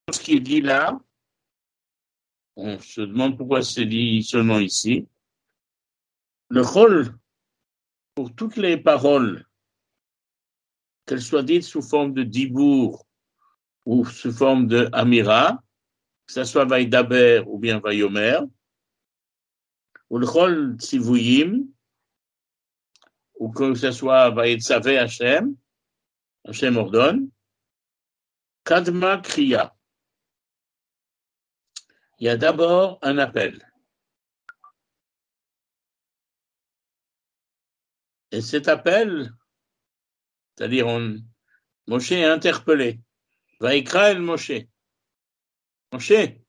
ce qui est dit là, on se demande pourquoi c'est dit seulement ici. Le chol, pour toutes les paroles, qu'elles soient dites sous forme de dibour ou sous forme de amira, que ce soit vaïdaber ou bien vaïomer, ou le chol tzivuyim, ou que ce soit vaïtzavé Hashem, Hashem ordonne, kadma kriya. Il y a d'abord un appel. Et cet appel, c'est-à-dire Moshe est interpellé. Vaïkra el Moshe. Moshe. Et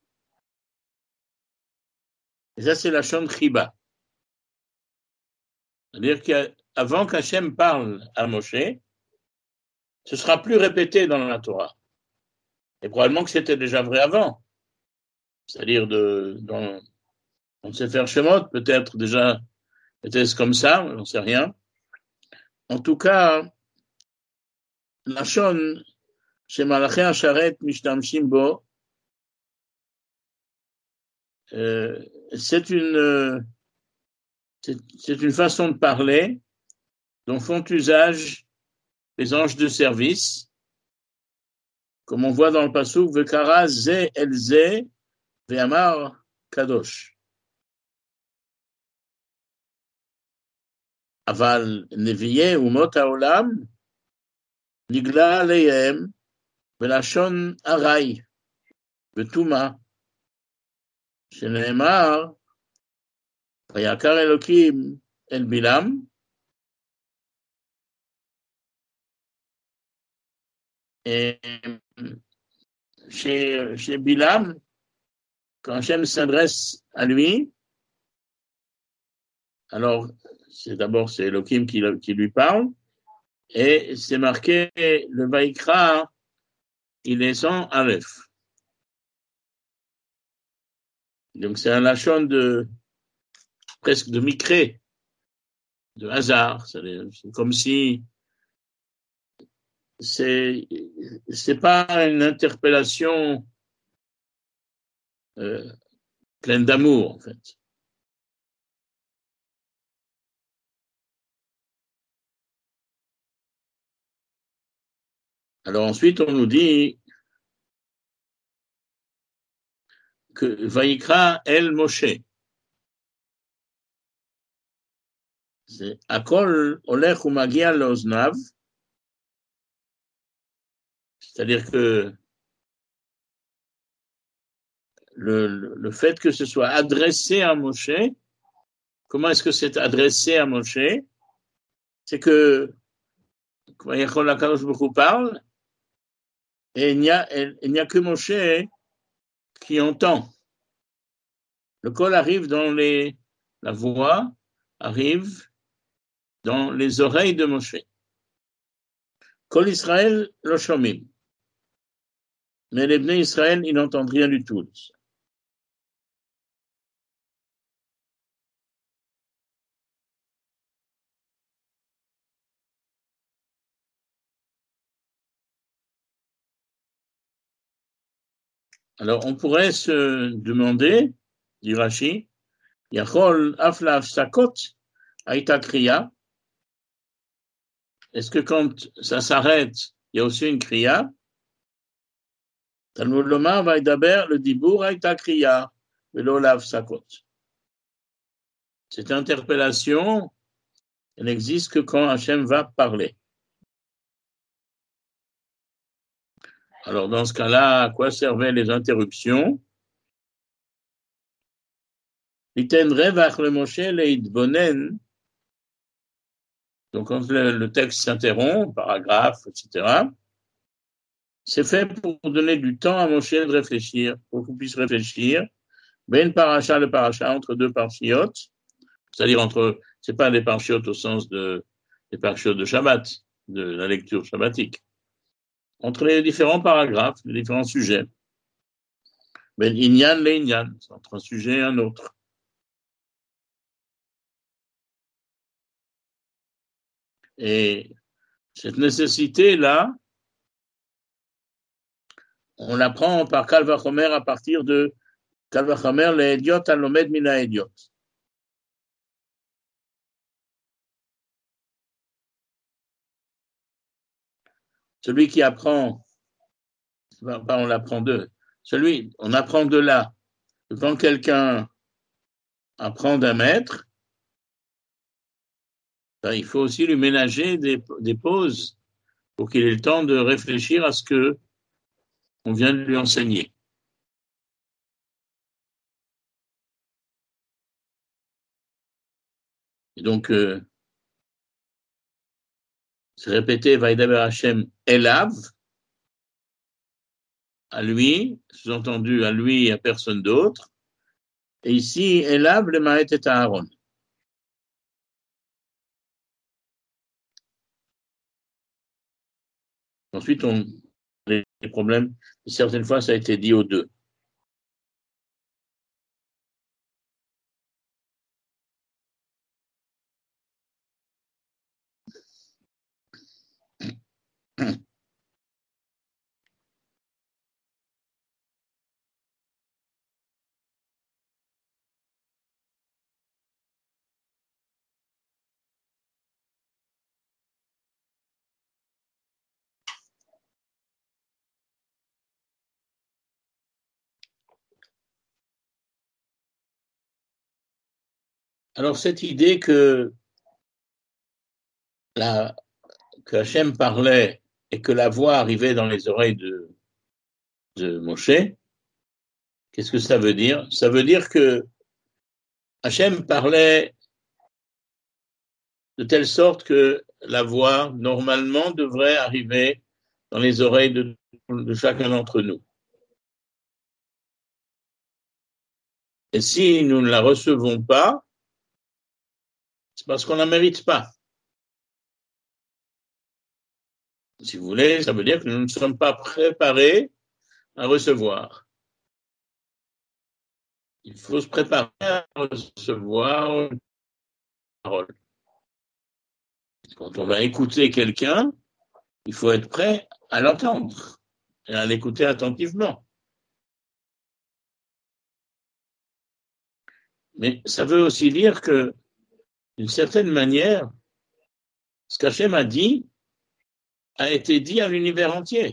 ça, c'est la Shon Chiba. C'est-à-dire qu'avant qu'Hachem parle à Moshe, ce sera plus répété dans la Torah. Et probablement que c'était déjà vrai avant. C'est-à-dire dans Sefer Shemot, peut-être déjà, était-ce comme ça, j'en sais rien. En tout cas, la Shon, chez Malaché Asharet Mishtamshim Bo, c'est une façon de parler dont font usage les anges de service, comme on voit dans le passouk, Vekara ze el ze ve'amar kadosh. Aval neviye umot haolam nigla aleihem velashon aray vetuma שנאמר ויקר אלוקים אל בלעם chez Bilam, quand Hachem s'adresse à lui, alors c'est Elohim qui lui parle, et c'est marqué le Vaïkra, il est sans Aleph. Donc c'est un lachon presque de micré, de hasard. C'est comme si c'est pas une interpellation pleine d'amour, en fait. Alors ensuite, on nous dit que Vaïkra el Moshe. C'est Akol Olech ou Magia Loznav. C'est-à-dire que le fait que ce soit adressé à Moshe, comment est-ce que c'est adressé à Moshe? C'est que quand Yachol HaKadosh Baruch Hu parle, et il n'y a que Moshe qui entend. Le col arrive la voix arrive dans les oreilles de Moshe. Kol Israël lo shomim. Mais les Bnei Israël, ils n'entendent rien du tout. Alors, on pourrait se demander, dit Rashi, Yachol afla sakot aïta kriya. Est-ce que quand ça s'arrête, il y a aussi une kriya? Talmud Lomar va daber le dibour aïta kriya, velo lav sakot. Cette interpellation, elle n'existe que quand Hachem va parler. Alors, dans ce cas-là, à quoi servaient les interruptions? L'iten revach le Moshe leitbonen. Donc, quand le texte s'interrompt, paragraphe, etc., c'est fait pour donner du temps à Moshe de réfléchir, pour qu'il puisse réfléchir, ben paracha le paracha, entre deux parchiot, c'est-à-dire c'est pas des parchiot au sens des parchiot de Shabbat, de la lecture shabbatique, entre les différents paragraphes, les différents sujets. Ben inyan le inyan, entre un sujet et un autre. Et cette nécessité-là, on l'apprend par Kal Vachomer à partir de Kal Vachomer, les Hédiot, Alomed Mina Hédiot. Celui qui apprend, on l'apprend on apprend de là. Quand quelqu'un apprend d'un maître, il faut aussi lui ménager des pauses pour qu'il ait le temps de réfléchir à ce que on vient de lui enseigner. Et donc, c'est répété, Vaïdaber Hashem Elav, à lui, sous-entendu à lui et à personne d'autre. Et ici, Elav, le Maët et Aaron. Ensuite, les problèmes, certaines fois, ça a été dit aux deux. Alors, cette idée que Hachem parlait et que la voix arrivait dans les oreilles de Moshe, qu'est-ce que ça veut dire? Ça veut dire que Hachem parlait de telle sorte que la voix, normalement, devrait arriver dans les oreilles de chacun d'entre nous. Et si nous ne la recevons pas, c'est parce qu'on ne la mérite pas. Si vous voulez, ça veut dire que nous ne sommes pas préparés à recevoir. Il faut se préparer à recevoir une parole. Quand on va écouter quelqu'un, il faut être prêt à l'entendre et à l'écouter attentivement. Mais ça veut aussi dire que, d'une certaine manière, ce qu'Hachem a dit a été dit à l'univers entier.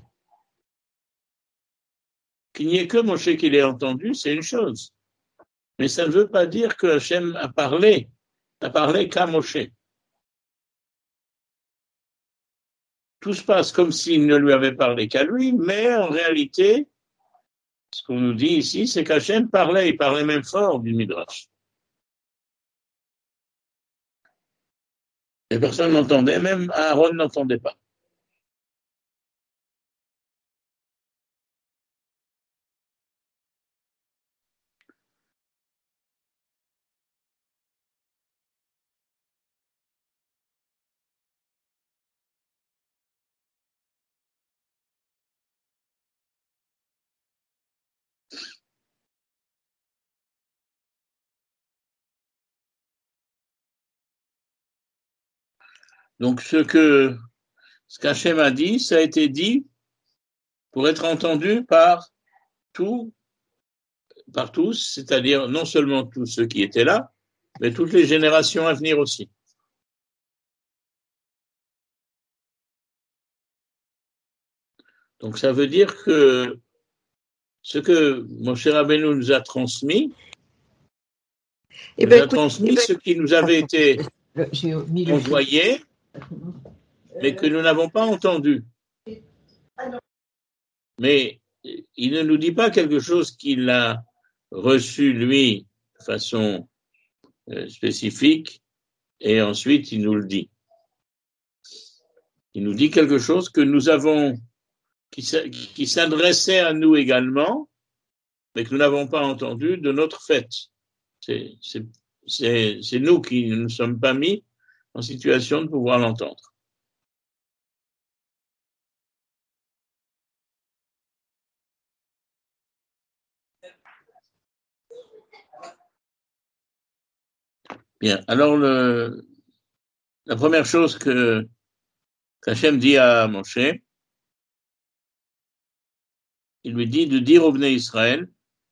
Qu'il n'y ait que Moshe qui l'ait entendu, c'est une chose. Mais ça ne veut pas dire que Hachem a parlé qu'à Moshe. Tout se passe comme s'il ne lui avait parlé qu'à lui, mais en réalité, ce qu'on nous dit ici, c'est qu'Hachem parlait, il parlait même fort du Midrash. Et personne n'entendait, même Aaron n'entendait pas. Donc ce qu'Hachem a dit, ça a été dit pour être entendu par tous, c'est-à-dire non seulement tous ceux qui étaient là, mais toutes les générations à venir aussi. Donc ça veut dire que ce que Moshe Rabbeinu nous a transmis, ce qui nous avait été envoyé, mais que nous n'avons pas entendu. Mais il ne nous dit pas quelque chose qu'il a reçu, lui, de façon spécifique, et ensuite il nous le dit. Il nous dit quelque chose que nous avons, qui s'adressait à nous également, mais que nous n'avons pas entendu de notre fait. C'est nous qui ne nous sommes pas mis en situation de pouvoir l'entendre. Bien, alors la première chose que qu'Hachem dit à Moshe, il lui dit de dire au Bnei Israël,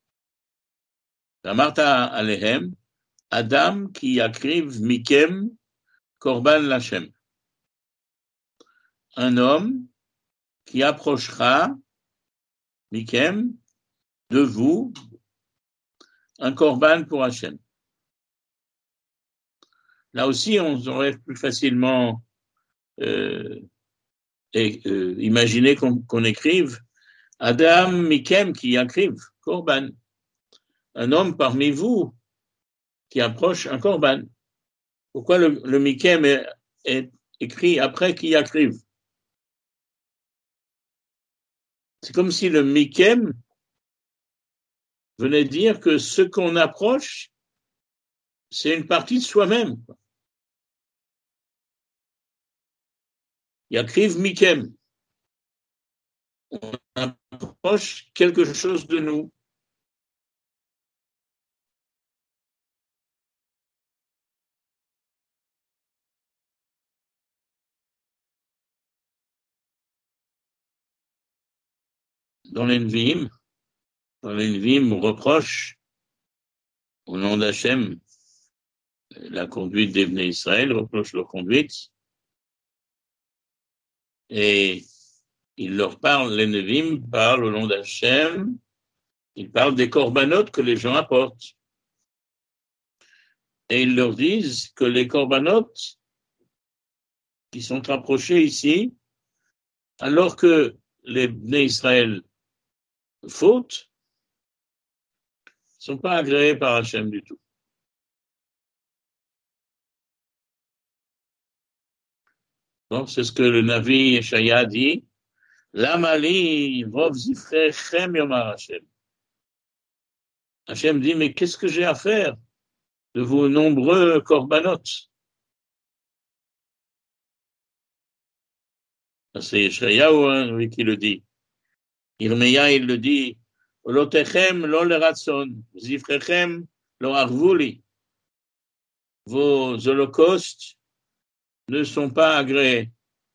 Amarta alehem, Adam qui akriv mikem korban lachem. Un homme qui approchera mikem de vous un korban pour Hachem. Là aussi, on aurait plus facilement imaginer qu'on écrive Adam mikem qui akriv korban. Un homme parmi vous qui approche un korban. Pourquoi le mikem est écrit après qui akriv? C'est comme si le mikem venait dire que ce qu'on approche, c'est une partie de soi-même. Yakriv mikem. On approche quelque chose de nous. Dans les Nevi'im, on reproche au nom d'Hachem la conduite des Bnei Israël, reproche leur conduite, et il leur parle, les Nevi'im parlent au nom d'Hachem, ils parlent des corbanotes que les gens apportent. Et ils leur disent que les corbanotes qui sont approchés ici, alors que les Bnei Israël fautent, ne sont pas agréés par Hachem du tout. Donc, c'est ce que le Navi Yeshaya dit. L'amali vov zifrechem yomar Hachem. Hachem dit, mais qu'est-ce que j'ai à faire de vos nombreux corbanotes? C'est Yeshayahu, lui, qui le dit. Irmeya, il le dit, Olotechem lo leratson, zifrechem lo arvuli. Vos holocaustes ne sont pas agréés.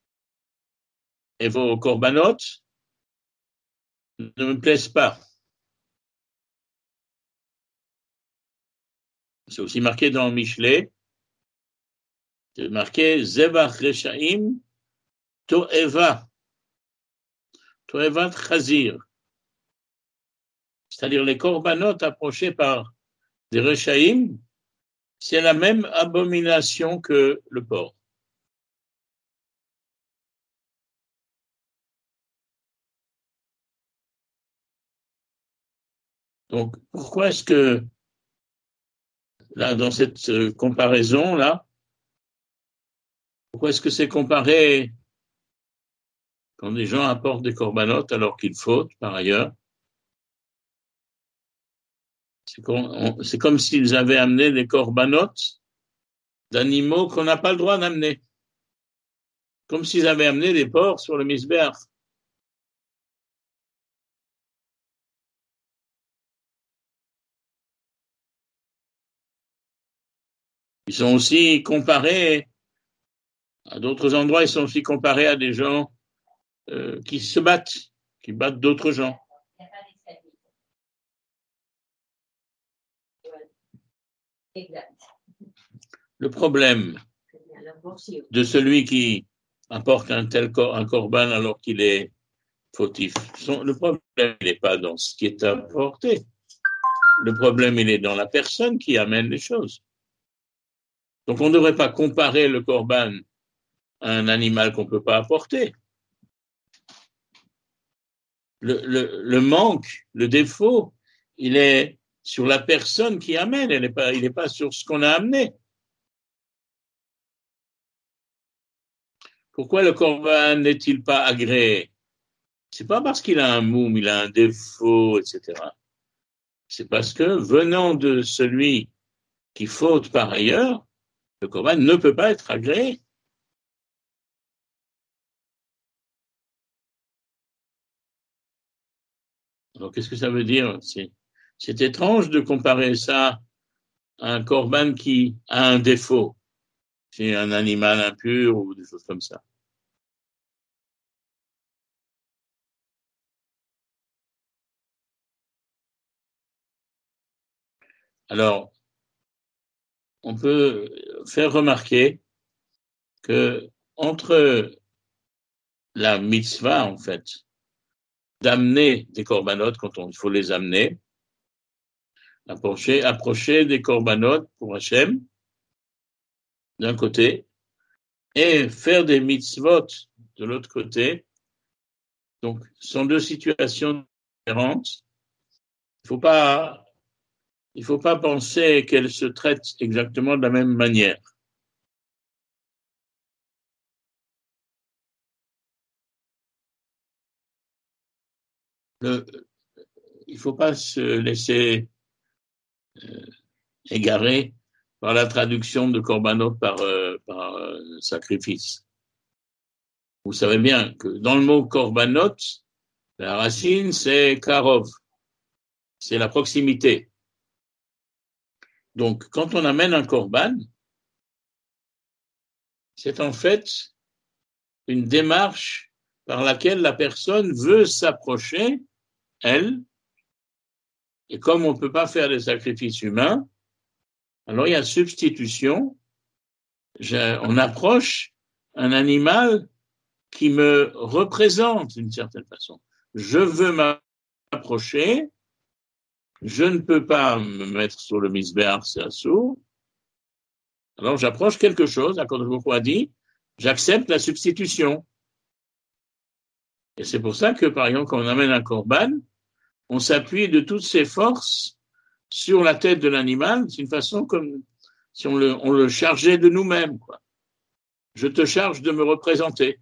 Et vos corbanotes ne me plaisent pas. C'est aussi marqué dans Michelet, c'est marqué Zevach Reshaim To'eva. To'evat Chazir. C'est-à-dire les corbanotes approchés par des Reshaim, c'est la même abomination que le porc. Donc, pourquoi est-ce que, là, dans cette comparaison-là, pourquoi est-ce que c'est comparé quand des gens apportent des corbanotes alors qu'ils fautent, par ailleurs? C'est comme s'ils avaient amené des corbanotes d'animaux qu'on n'a pas le droit d'amener. Comme s'ils avaient amené des porcs sur le misbéach. Ils sont aussi comparés, à d'autres endroits, ils sont aussi comparés à des gens qui se battent, qui battent d'autres gens. Le problème de celui qui apporte un corban alors qu'il est fautif, le problème n'est pas dans ce qui est apporté. Le problème, il est dans la personne qui amène les choses. Donc, on ne devrait pas comparer le corban à un animal qu'on ne peut pas apporter. Le manque, le défaut, il est sur la personne qui amène, il n'est pas sur ce qu'on a amené. Pourquoi le corban n'est-il pas agréé? C'est pas parce qu'il a un moum, il a un défaut, etc. C'est parce que venant de celui qui faute par ailleurs, le corban ne peut pas être agréé. Alors, qu'est-ce que ça veut dire? C'est étrange de comparer ça à un corban qui a un défaut. C'est un animal impur ou des choses comme ça. Alors, on peut faire remarquer que entre la mitzvah, en fait, d'amener des corbanotes quand il faut les amener, approcher des corbanotes pour Hachem, d'un côté, et faire des mitzvot de l'autre côté. Donc, ce sont deux situations différentes. Il ne faut pas penser qu'elles se traitent exactement de la même manière. Il ne faut pas se laisser égarer par la traduction de korbanot par sacrifice. Vous savez bien que dans le mot korbanot, la racine c'est karov, c'est la proximité. Donc, quand on amène un korban, c'est en fait une démarche par laquelle la personne veut s'approcher, elle, et comme on ne peut pas faire des sacrifices humains, alors il y a substitution, on approche un animal qui me représente d'une certaine façon. Je veux m'approcher, je ne peux pas me mettre sur le misbéar, c'est assourd, alors j'approche quelque chose, Akadosh Baruch Hu a dit, j'accepte la substitution. Et c'est pour ça que, par exemple, quand on amène un korban, on s'appuie de toutes ses forces sur la tête de l'animal. C'est une façon comme si on le chargeait de nous-mêmes, quoi. Je te charge de me représenter.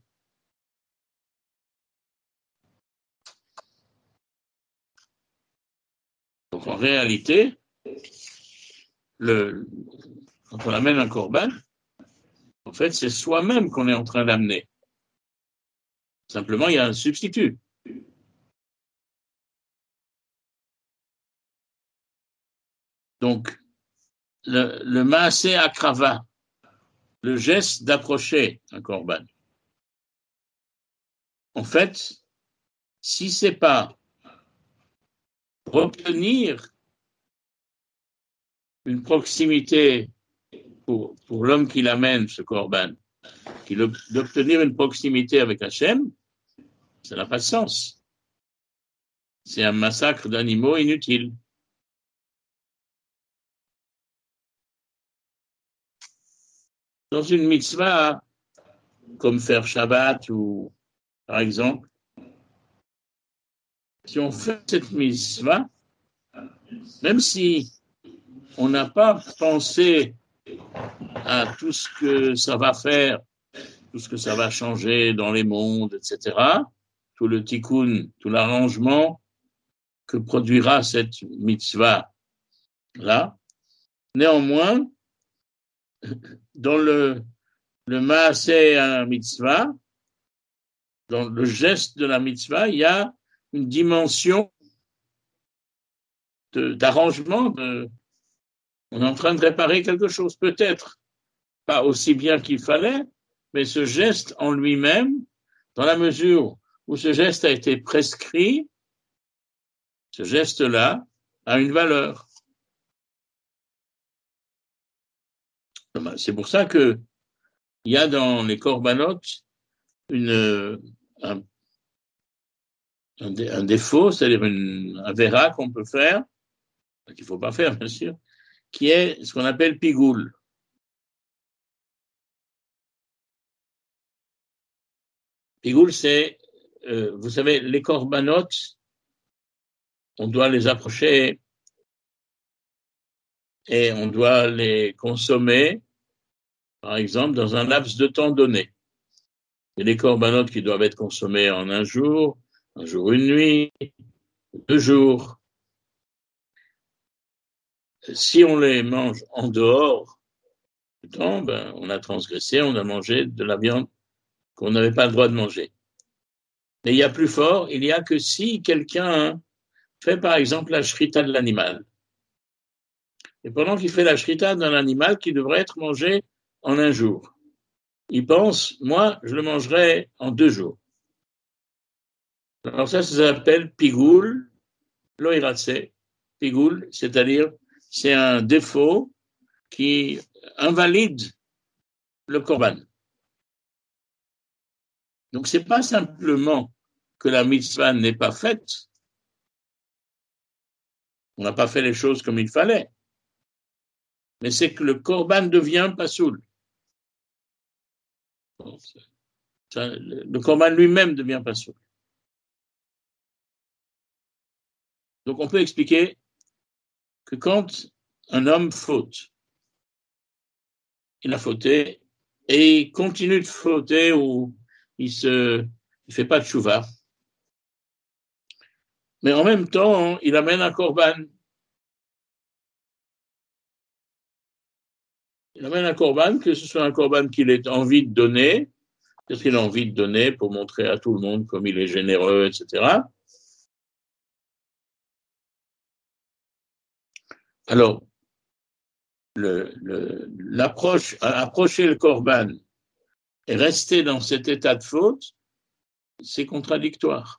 Donc, en réalité, quand on amène un korban, en fait, c'est soi-même qu'on est en train d'amener. Simplement, il y a un substitut. Donc, le maasé akrava, le geste d'approcher un korban. En fait, si c'est pas pour obtenir une proximité pour l'homme qui l'amène, ce korban, d'obtenir une proximité avec Hachem, ça n'a pas de sens. C'est un massacre d'animaux inutile. Dans une mitzvah, comme faire Shabbat ou, par exemple, si on fait cette mitzvah, même si on n'a pas pensé à tout ce que ça va faire, tout ce que ça va changer dans les mondes, etc., tout le tikkun, tout l'arrangement que produira cette mitzvah-là. Néanmoins, dans le maaseh mitzvah, dans le geste de la mitzvah, il y a une dimension d'arrangement. On est en train de réparer quelque chose, peut-être pas aussi bien qu'il fallait, mais ce geste en lui-même, dans la mesure où ce geste a été prescrit, ce geste-là a une valeur. C'est pour ça que il y a dans les corbanotes un défaut, c'est-à-dire un vera qu'on peut faire, qu'il ne faut pas faire bien sûr, qui est ce qu'on appelle pigoule. Pigoule, c'est, vous savez, les corbanotes, on doit les approcher et on doit les consommer, par exemple, dans un laps de temps donné. Il y a des corbanotes qui doivent être consommés en un jour, une nuit, 2 jours. Si on les mange en dehors du temps, on a transgressé, on a mangé de la viande qu'on n'avait pas le droit de manger. Mais il y a plus fort, il y a que si quelqu'un fait par exemple la shrita de l'animal. Et pendant qu'il fait la shrita d'un animal qui devrait être mangé en un jour, il pense, moi, je le mangerai en 2 jours. Alors ça s'appelle pigoul, loïratse, pigoul, c'est-à-dire c'est un défaut qui invalide le korban. Donc, c'est pas simplement que la mitzvah n'est pas faite, on n'a pas fait les choses comme il fallait, mais c'est que le korban devient pasoul. Le korban lui-même devient pasoul. Donc, on peut expliquer que quand un homme faute, il a fauté et il continue de fauter ou il fait pas de tchouva, mais en même temps, il amène un korban. Il amène un korban, que ce soit un korban qu'il ait envie de donner, parce qu'il a envie de donner pour montrer à tout le monde comme il est généreux, etc. Alors, approcher le korban et rester dans cet état de faute, c'est contradictoire.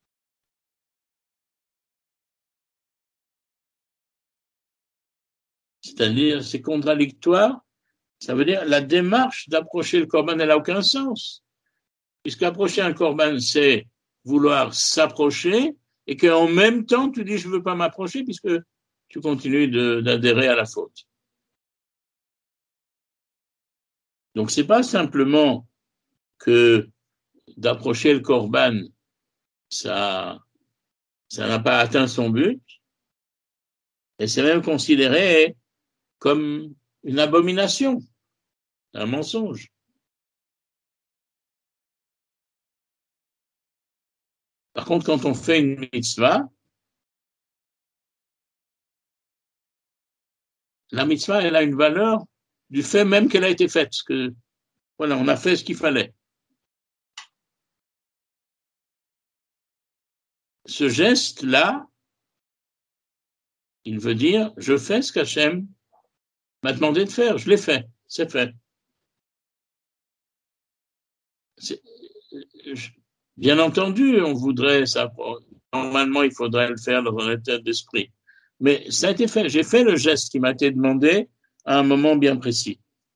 C'est-à-dire, c'est contradictoire, ça veut dire la démarche d'approcher le korban, elle n'a aucun sens. Puisqu'approcher un korban, c'est vouloir s'approcher et qu'en même temps, tu dis, je ne veux pas m'approcher puisque tu continues d'adhérer à la faute. Donc, ce n'est pas simplement que d'approcher le korban, ça n'a pas atteint son but, et c'est même considéré comme une abomination, un mensonge. Par contre, quand on fait une mitzvah, la mitzvah, elle a une valeur du fait même qu'elle a été faite. Parce que, voilà, on a fait ce qu'il fallait. Ce geste-là, il veut dire, je fais ce qu'Hachem m'a demandé de faire, je l'ai fait, c'est fait. Bien entendu, on voudrait ça. Normalement, il faudrait le faire dans un état d'esprit. Mais ça a été fait. J'ai fait le geste qui m'a été demandé à un moment bien précis.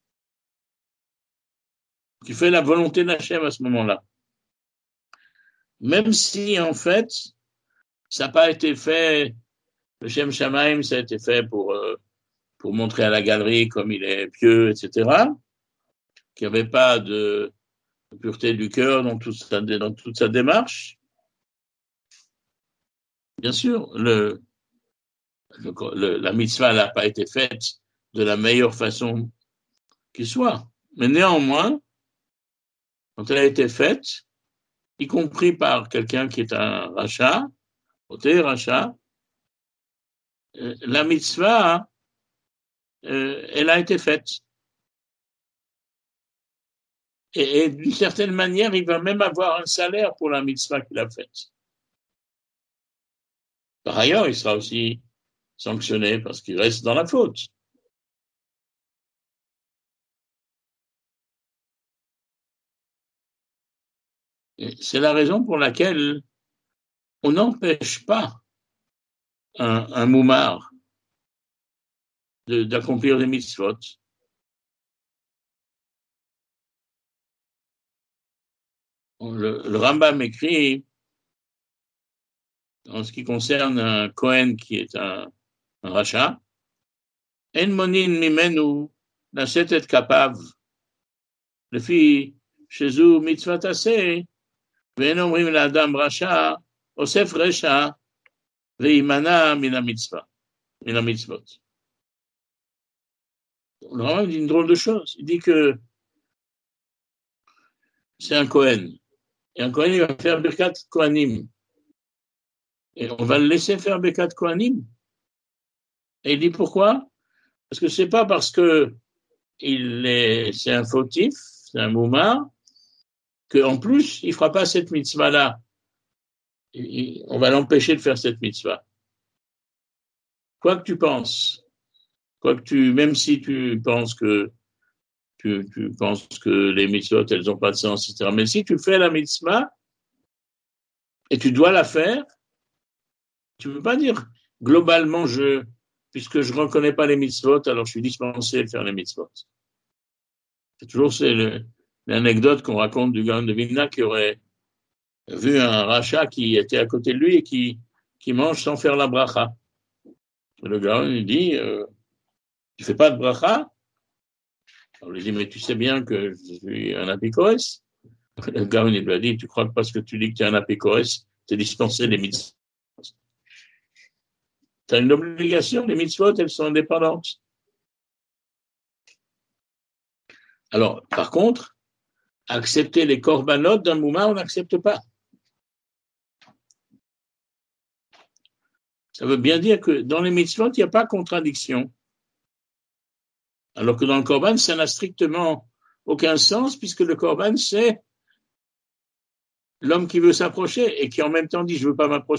Tu fais la volonté d'Hachem à ce moment-là. Même si, en fait, ça n'a pas été fait, le Shem Shamaim, ça a été fait pour montrer à la galerie comme il est pieux, etc., qu'il n'y avait pas de pureté du cœur dans toute sa démarche. Bien sûr, la mitzvah n'a pas été faite de la meilleure façon qui soit. Mais néanmoins, quand elle a été faite, y compris par quelqu'un qui est un rachat, la mitzvah, elle a été faite. Et d'une certaine manière, il va même avoir un salaire pour la mitzvah qu'il a faite. Par ailleurs, il sera aussi sanctionné parce qu'il reste dans la faute. Et c'est la raison pour laquelle on n'empêche pas un moumar d'accomplir des mitzvot. Le Rambam écrit, en ce qui concerne un Kohen qui est un rachat, En monin mimenu nashet et kapav, lefi shezu mitzvat aseh, ve'en omrim l'adam rasha, osef resha, ve'imana min mitzvot. Le Rambam dit une drôle de chose. Il dit que c'est un Kohen. Et un Kohen, il va faire Birkat Kohanim. Et on va le laisser faire Birkat Kohanim. Et il dit pourquoi? Parce que c'est pas parce que c'est un fautif, c'est un moumar, qu'en plus, il fera pas cette mitzvah-là. On va l'empêcher de faire cette mitzvah. Quoi que tu penses, même si tu penses que tu penses que les mitzvot, elles n'ont pas de sens, etc. Mais si tu fais la mitzvah, et tu dois la faire, tu ne peux pas dire globalement, puisque je ne reconnais pas les mitzvot, alors je suis dispensé de faire les mitzvot. C'est toujours l'anecdote qu'on raconte du Gaon de Vilna qui aurait vu un rachat qui était à côté de lui et qui mange sans faire la bracha. Le Gaon lui dit, tu fais pas de bracha? On lui dit, mais tu sais bien que je suis un apikoès. Le Gaon il lui a dit, tu crois que parce que tu dis que tu es un apikoès, tu es dispensé des mitzvot. Tu as une obligation, les mitzvot, elles sont indépendantes. Alors, par contre, accepter les korbanot d'un mouma, on n'accepte pas. Ça veut bien dire que dans les mitzvot, il n'y a pas contradiction. Alors que dans le korban, ça n'a strictement aucun sens, puisque le korban, c'est l'homme qui veut s'approcher et qui en même temps dit « je ne veux pas m'approcher ».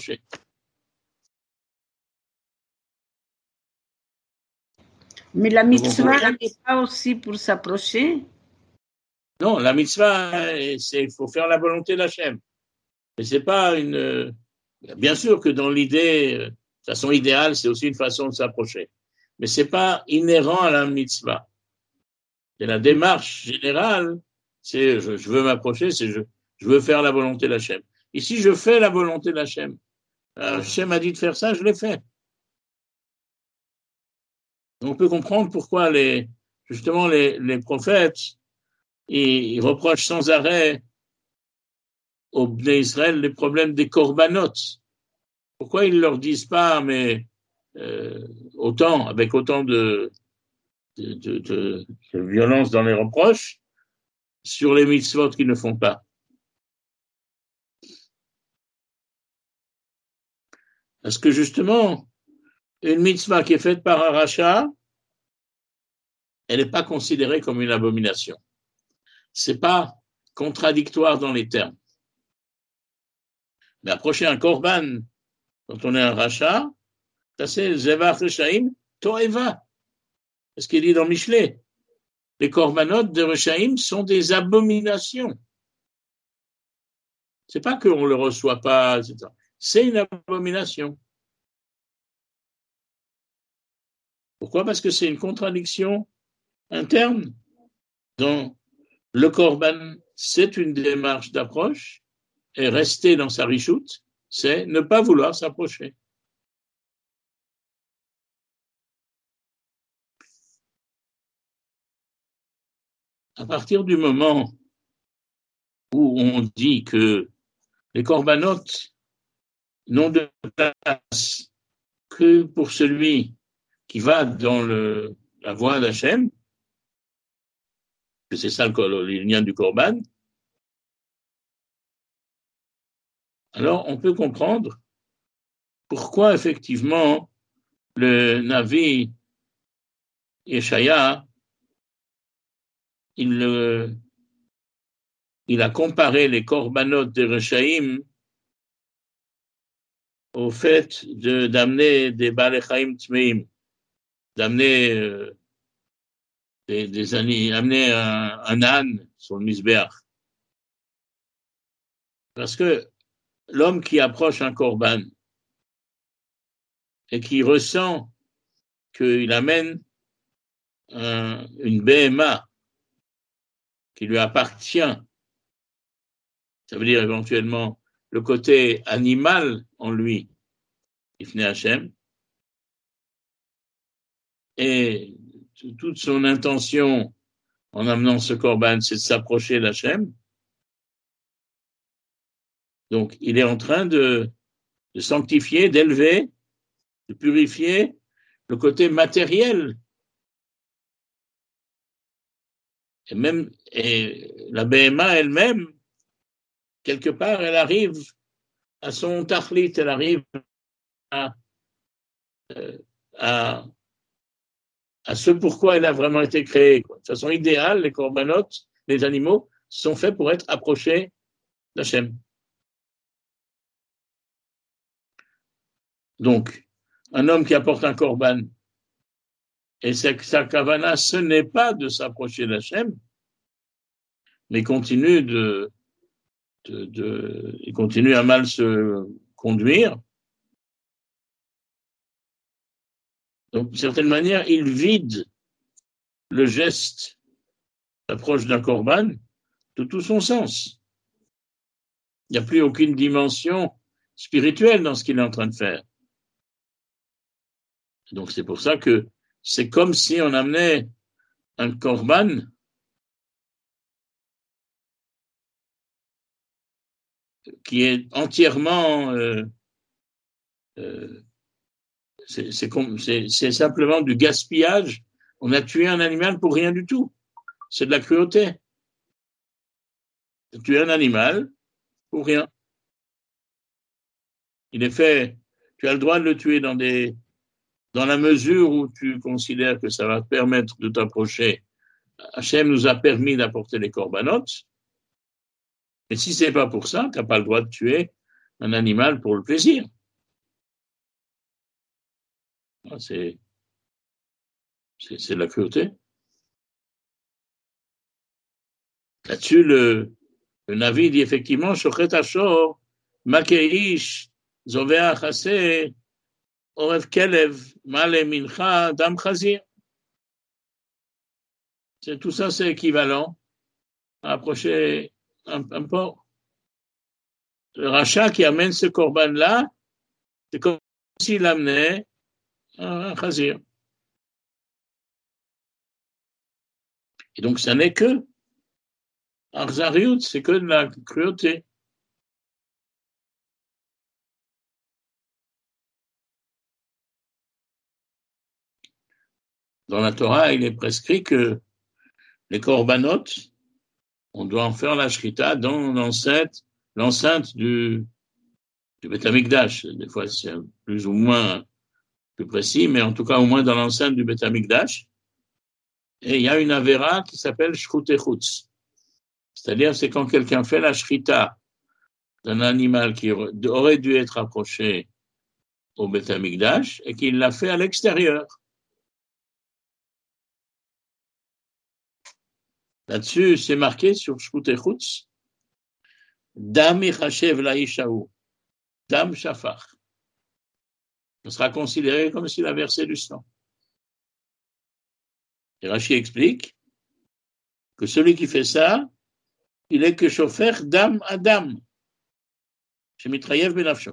Mais la mitzvah n'est pas aussi pour s'approcher? Non, la mitzvah, il faut faire la volonté d'Hachem. Mais c'est pas une... Bien sûr que dans l'idée, de façon idéale, c'est aussi une façon de s'approcher. Mais c'est pas inhérent à la mitzvah. Et la démarche générale, c'est je veux m'approcher, c'est je veux faire la volonté d'Hachem. Ici, je fais la volonté d'Hachem. Hachem a dit de faire ça, je l'ai fait. On peut comprendre pourquoi justement les prophètes, ils reprochent sans arrêt aux Bnei Israël les problèmes des korbanot. Pourquoi ils ne leur disent pas, mais avec autant de violence dans les reproches, sur les mitzvot qu'ils ne font pas? Parce que justement, une mitzvah qui est faite par un rachat, elle n'est pas considérée comme une abomination. C'est pas contradictoire dans les termes. Mais approcher un korban, quand on est un rachat, ça c'est Zevar Rechaim, Toeva. C'est ce qu'il dit dans Michelet. Les korbanot de Rechaim sont des abominations. C'est pas qu'on ne le reçoit pas, etc. C'est une abomination. Pourquoi? Parce que c'est une contradiction interne. Donc, le korban, c'est une démarche d'approche, et rester dans sa richoute, c'est ne pas vouloir s'approcher. À partir du moment où on dit que les corbanotes n'ont de place que pour celui qui va dans la voie d'Hachem, que c'est ça le lien du korban, alors on peut comprendre pourquoi effectivement le Navi Yeshaya, il a comparé les korbanot de Rechaim au fait d'amener des Balechaim Tmeim, d'amener amener un âne sur le Misbéach. Parce que l'homme qui approche un korban et qui ressent qu'il amène une BMA qui lui appartient, ça veut dire éventuellement le côté animal en lui, Ifnei Hachem, et toute son intention en amenant ce korban, c'est de s'approcher d'Hachem. Donc, il est en train de sanctifier, d'élever, de purifier le côté matériel. Et la BMA elle-même, quelque part, elle arrive à son tachlit, elle arrive à ce pourquoi elle a vraiment été créée. De façon idéale, les corbanotes, les animaux, sont faits pour être approchés d'Hachem. Donc, un homme qui apporte un korban, et sa kavana, ce n'est pas de s'approcher d'Hachem, mais il continue à mal se conduire. Donc, d'une certaine manière, il vide le geste d'approche d'un korban de tout son sens. Il n'y a plus aucune dimension spirituelle dans ce qu'il est en train de faire. Donc, c'est pour ça que c'est comme si on amenait un korban qui est entièrement c'est simplement du gaspillage. On a tué un animal pour rien du tout. C'est de la cruauté. Tuer un animal pour rien. Il est fait, tu as le droit de le tuer dans la mesure où tu considères que ça va te permettre de t'approcher. Hachem nous a permis d'apporter les corbanotes. Et si c'est pas pour ça, tu n'as pas le droit de tuer un animal pour le plaisir. C'est de la cruauté. Là-dessus, le Navi dit effectivement, Shochet Ashor, Makeish, Zovea Chase, Orev Kelev, Male Mincha, Dam Chazir. Tout ça, c'est équivalent à approcher un porc. Le rachat qui amène ce korban-là, c'est comme s'il amenait un chazir. Et donc, ça n'est que Arzariut, c'est que de la cruauté. Dans la Torah, il est prescrit que les corbanotes, on doit en faire la shrita dans l'enceinte du Beth Amikdash. Des fois, c'est plus ou moins plus précis, mais en tout cas, au moins dans l'enceinte du Beth Amikdash. Et il y a une avéra qui s'appelle Shchut Echutz. C'est-à-dire, c'est quand quelqu'un fait la shrita d'un animal qui aurait dû être approché au Beth Amikdash et qu'il l'a fait à l'extérieur. Là-dessus, c'est marqué sur Shchut Echutz, Dam Ichachev Laishaou, Dam Shafach. Ce sera considéré comme s'il a versé du sang. Et Rashi explique que celui qui fait ça, il est que chofer Dam Adam, chez Mitrayev Benafsho.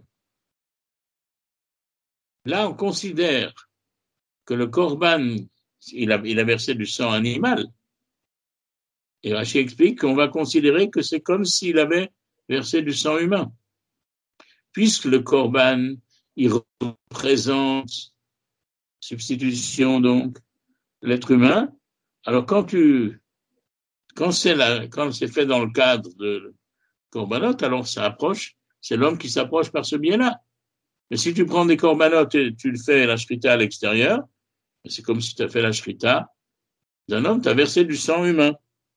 Là, on considère que le korban, il a versé du sang animal. Et Rashi explique qu'on va considérer que c'est comme s'il avait versé du sang humain. Puisque le korban, il représente, substitution donc, l'être humain, alors quand c'est fait dans le cadre de korbanot, alors ça approche, c'est l'homme qui s'approche par ce biais-là. Mais si tu prends des korbanot et tu le fais la shrita à l'extérieur, c'est comme si tu as fait la shrita d'un homme, tu as versé du sang humain.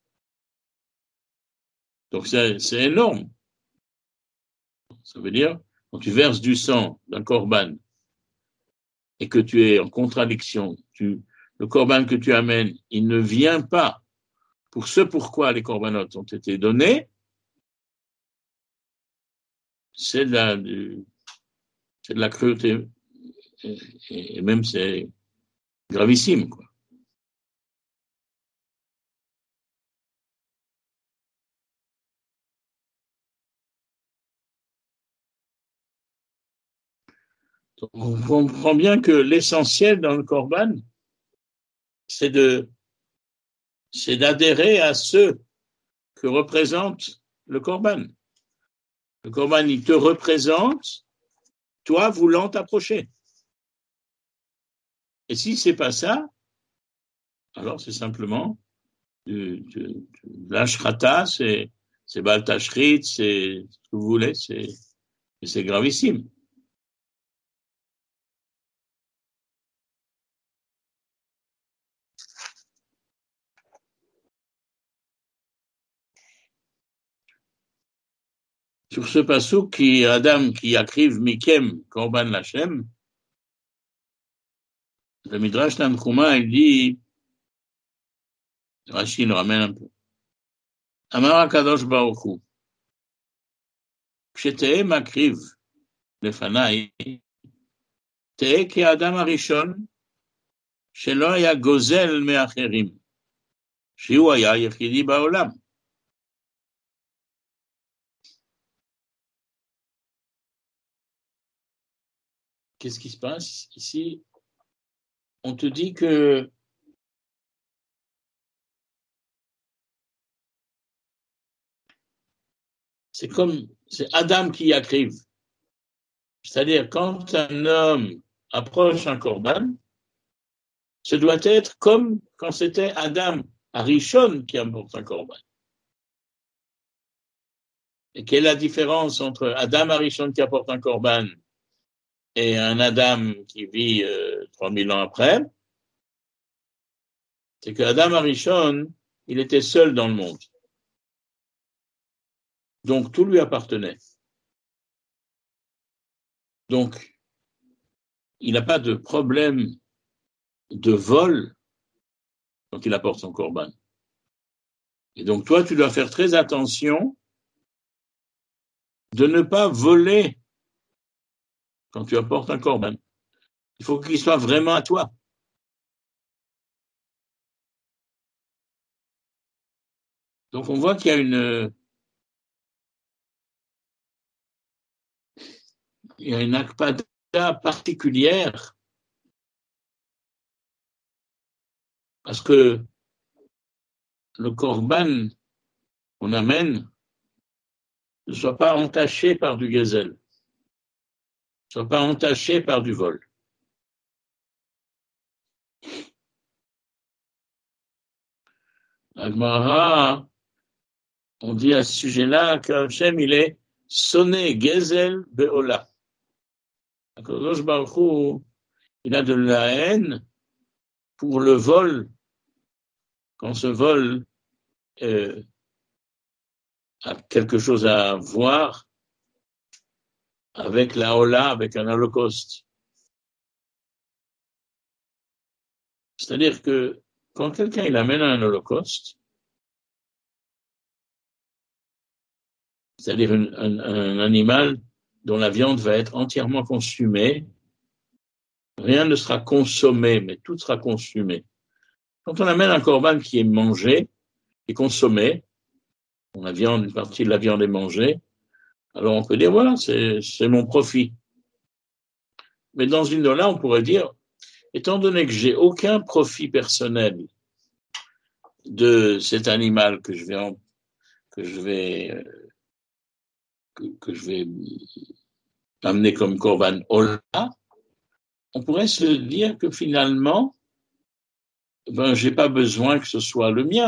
Donc c'est énorme. Ça veut dire, quand tu verses du sang d'un korban et que tu es en contradiction, le korban que tu amènes, il ne vient pas pour ce pourquoi les corbanotes ont été donnés, c'est de la cruauté. Et même c'est gravissime, quoi. Donc, on comprend bien que l'essentiel dans le korban, c'est d'adhérer à ce que représente le korban. Le korban, il te représente, toi voulant t'approcher. Et si c'est pas ça, alors c'est simplement de l'ashrata, c'est baltashrit, c'est ce que vous voulez, c'est gravissime. Sur ce passouk Adam qui akriv mikem korban lachem, le Midrash Tanchuma, il dit, Rashi le ramène un peu. Amar HaKadosh Baruch Hu, כשתהא מקריב לפניי, תהא כאדם הראשון שלא היה גוזל מאחרים, שהוא היה יחידי בעולם. Qu'est-ce qui se passe ici? On te dit que c'est Adam qui a créé. C'est-à-dire, quand un homme approche un korban, ce doit être comme quand c'était Adam, Arishon, qui apporte un korban. Et quelle est la différence entre Adam Arishon qui apporte un korban et un Adam qui vit 3000 ans après? C'est que Adam Arishon, il était seul dans le monde. Donc, tout lui appartenait. Donc, il n'a pas de problème de vol quand il apporte son korban. Et donc, toi, tu dois faire très attention de ne pas voler quand tu apportes un korban. Il faut qu'il soit vraiment à toi. Donc, on voit qu'il y a une akpada particulière parce que le korban qu'on amène ne soit pas entaché par du gazelle, ne soit pas entaché par du vol. Agmara, on dit à ce sujet-là qu'Hachem, il est sonné Gezel Be'ola. Akadosh Baruch Hu, il a de la haine pour le vol, quand ce vol a quelque chose à voir avec la Ola, avec un holocauste. C'est-à-dire que quand quelqu'un il amène un holocauste, c'est-à-dire un animal dont la viande va être entièrement consumée, rien ne sera consommé, mais tout sera consumé. Quand on amène un korban qui est mangé, qui est consommé, une partie de la viande est mangée, alors on peut dire, voilà, c'est mon profit. Mais dans une là, on pourrait dire, étant donné que j'ai aucun profit personnel de cet animal que je vais amener comme korban ola, on pourrait se dire que finalement, j'ai pas besoin que ce soit le mien.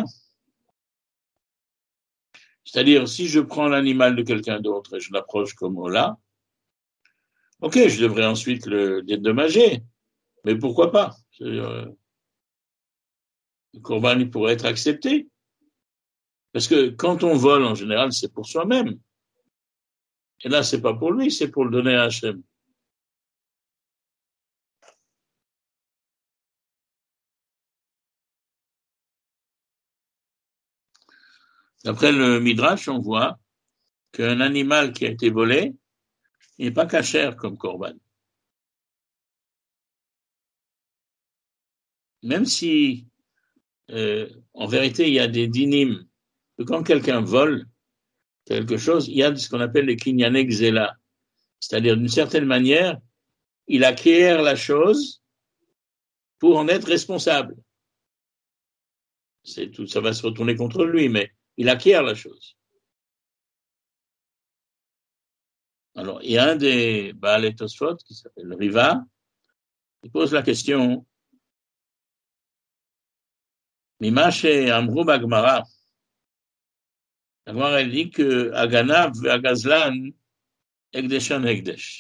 C'est-à-dire, si je prends l'animal de quelqu'un d'autre et je l'approche comme ola, ok, je devrais ensuite le dédommager, mais pourquoi pas? Le korban, il pourrait être accepté. Parce que quand on vole, en général, c'est pour soi-même. Et là, c'est pas pour lui, c'est pour le donner à Hachem. D'après le Midrash, on voit qu'un animal qui a été volé n'est pas cachère comme korban. Même si, en vérité, il y a des dynimes, que quand quelqu'un vole quelque chose, il y a ce qu'on appelle les kinyanek zela. C'est-à-dire, d'une certaine manière, il acquiert la chose pour en être responsable. C'est tout, ça va se retourner contre lui, mais il acquiert la chose. Alors, il y a un des Baalei Tosfot qui s'appelle Riva, il pose la question Mima she'amru b'Gemara. La Gemara, elle dit que Aganav ve'Agazlan Ekdeshan Ekdesh.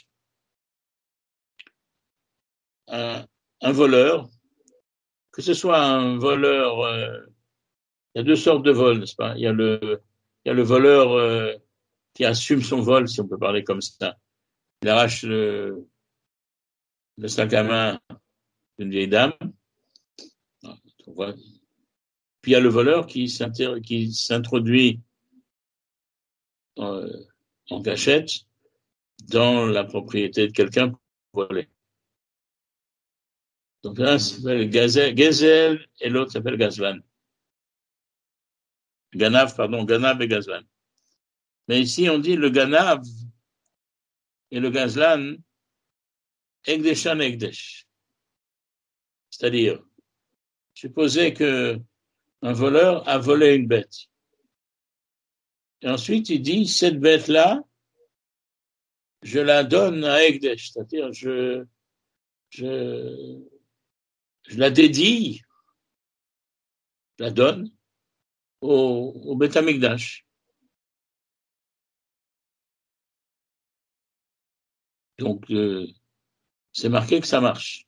Un voleur, que ce soit un voleur, il y a deux sortes de vols, n'est-ce pas? Il y a le voleur qui assume son vol, si on peut parler comme ça. Il arrache le sac à main d'une vieille dame. Puis il y a le voleur qui s'introduit en cachette dans la propriété de quelqu'un pour voler. Donc l'un s'appelle Gezel et l'autre s'appelle Gazlan. Ganav et Gazlan. Mais ici, on dit le Ganav et le Gazlan, Egdeshan Egdesh. C'est-à-dire, supposez que un voleur a volé une bête. Et ensuite, il dit, cette bête-là, je la donne à Egdesh. C'est-à-dire, je la dédie, je la donne au Beth Amikdash. Donc, c'est marqué que ça marche.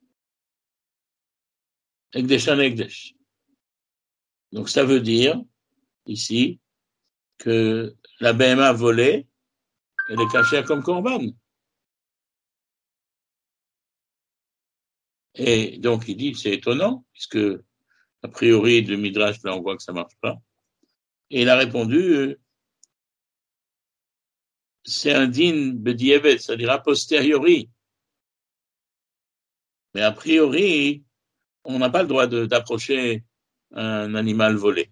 Egdeshan Egdesh. Donc, ça veut dire, ici, que la BMA volée, elle est cachée comme Corban. Et donc, il dit, c'est étonnant, puisque, a priori, de Midrash, là, on voit que ça marche pas. Et il a répondu, c'est un din bedievet, c'est-à-dire a posteriori. Mais a priori, on n'a pas le droit d'approcher un animal volé.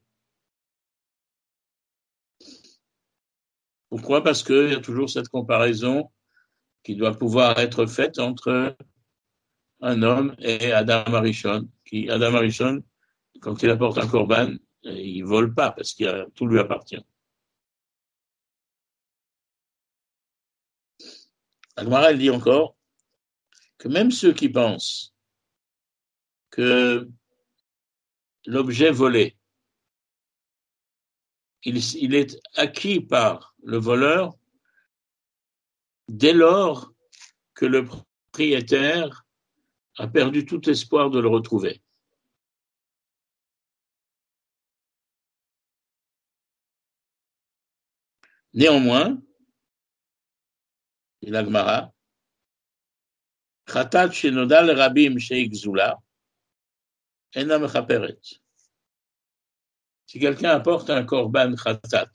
Pourquoi? Parce qu'il y a toujours cette comparaison qui doit pouvoir être faite entre un homme et Adam Arishon. Adam Arishon, quand il apporte un korban, il vole pas parce que tout lui appartient. Agmara, elle dit encore que même ceux qui pensent que l'objet volé, il est acquis par le voleur dès lors que le propriétaire a perdu tout espoir de le retrouver. Néanmoins, dit l'Agmara, Khatat shenodal rabim sheikzula, ena mechaperet. Si quelqu'un apporte un korban khatat,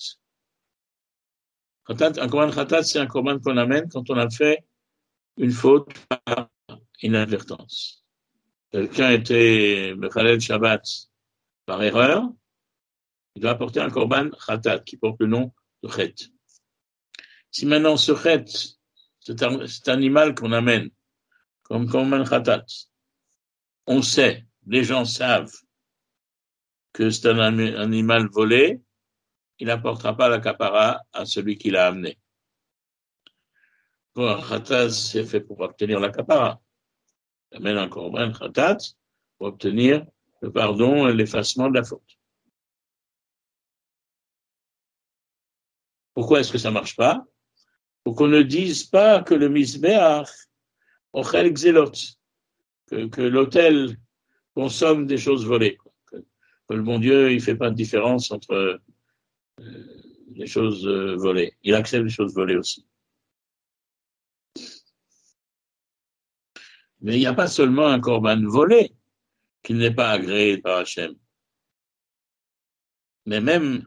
un korban khatat, c'est un korban qu'on amène quand on a fait une faute par inadvertance. Quelqu'un était mechalel Shabbat par erreur, il doit apporter un korban khatat qui porte le nom de chet. Si maintenant ce chet, cet animal qu'on amène comme korban khatat, on sait, les gens savent que c'est un animal volé, il n'apportera pas la kapara à celui qui l'a amené. Bon, un khatat, c'est fait pour obtenir la kapara. Il amène un korban khatat pour obtenir le pardon et l'effacement de la faute. Pourquoi est-ce que ça marche pas? Pour qu'on ne dise pas que le misbeach ochel xelot, que l'autel consomme des choses volées, que le bon Dieu il fait pas de différence entre les choses volées. Il accepte les choses volées aussi. Mais il n'y a pas seulement un korban volé qui n'est pas agréé par Hachem. Mais même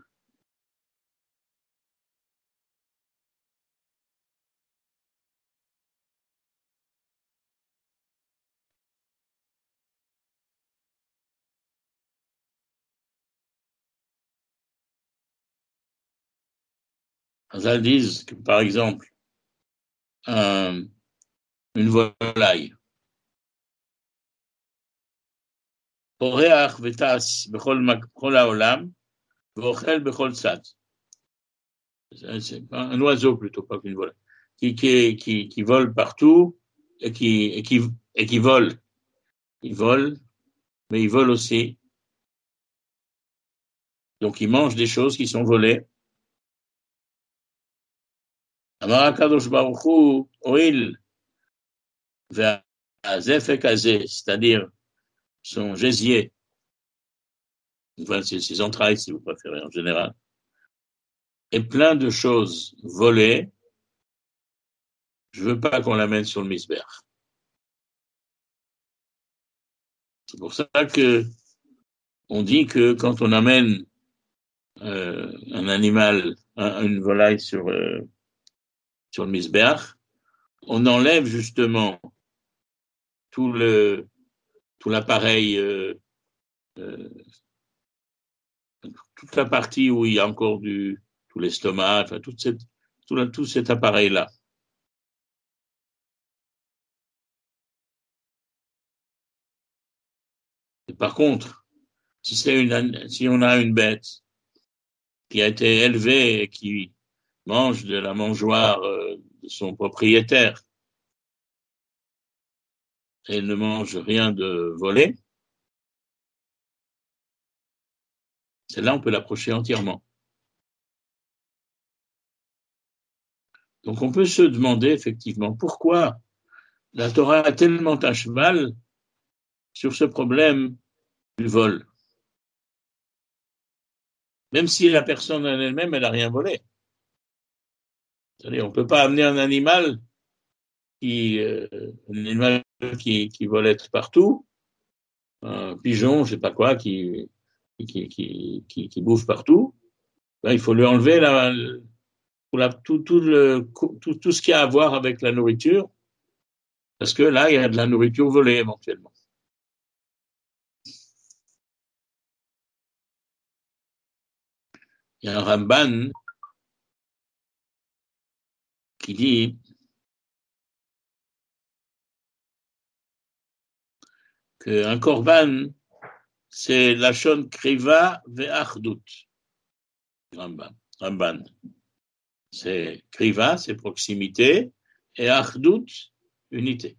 Hazal disent que, par exemple, une volaille, Oreach vetas bechol haolam, vochel bechol tzad. C'est un oiseau plutôt, pas qu'une volaille, qui vole partout et qui vole. Il vole, mais il vole aussi. Donc, il mange des choses qui sont volées. Amar HaKadosh Baruch Hu, oil, ve'azefek hazeh, c'est-à-dire son gésier, enfin, ses entrailles, si vous préférez, en général, et plein de choses volées, je veux pas qu'on l'amène sur le misber. C'est pour ça que on dit que quand on amène un animal, une volaille sur le misber, on enlève justement tout le tout l'appareil, toute la partie où il y a encore tout l'estomac, enfin, tout cet appareil-là. Et par contre, si on a une bête qui a été élevée et qui mange de la mangeoire de son propriétaire et ne mange rien de volé, celle-là, on peut l'approcher entièrement. Donc, on peut se demander effectivement pourquoi la Torah a tellement à cheval sur ce problème du vol. Même si la personne en elle-même, elle n'a rien volé. C'est-à-dire, on ne peut pas amener un animal qui volette partout, un pigeon, je ne sais pas quoi, qui bouffe partout. Ben, il faut lui enlever tout ce qui a à voir avec la nourriture, parce que là, il y a de la nourriture volée éventuellement. Il y a un Ramban qui dit qu'un korban, c'est lachon kriva ve'achdut. Ramban. C'est kriva, c'est proximité, et achdut, unité.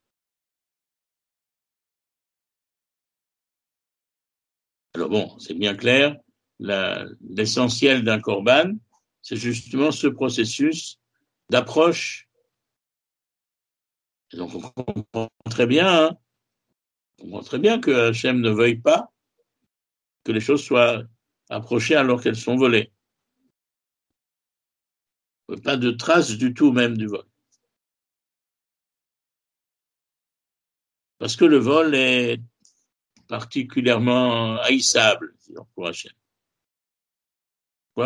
Alors bon, c'est bien clair, l'essentiel d'un korban, c'est justement ce processus d'approche. Et donc on comprend très bien, que Hachem ne veuille pas que les choses soient approchées alors qu'elles sont volées. Pas de trace du tout même du vol. Parce que le vol est particulièrement haïssable, disons, pour Hachem. Pourquoi ?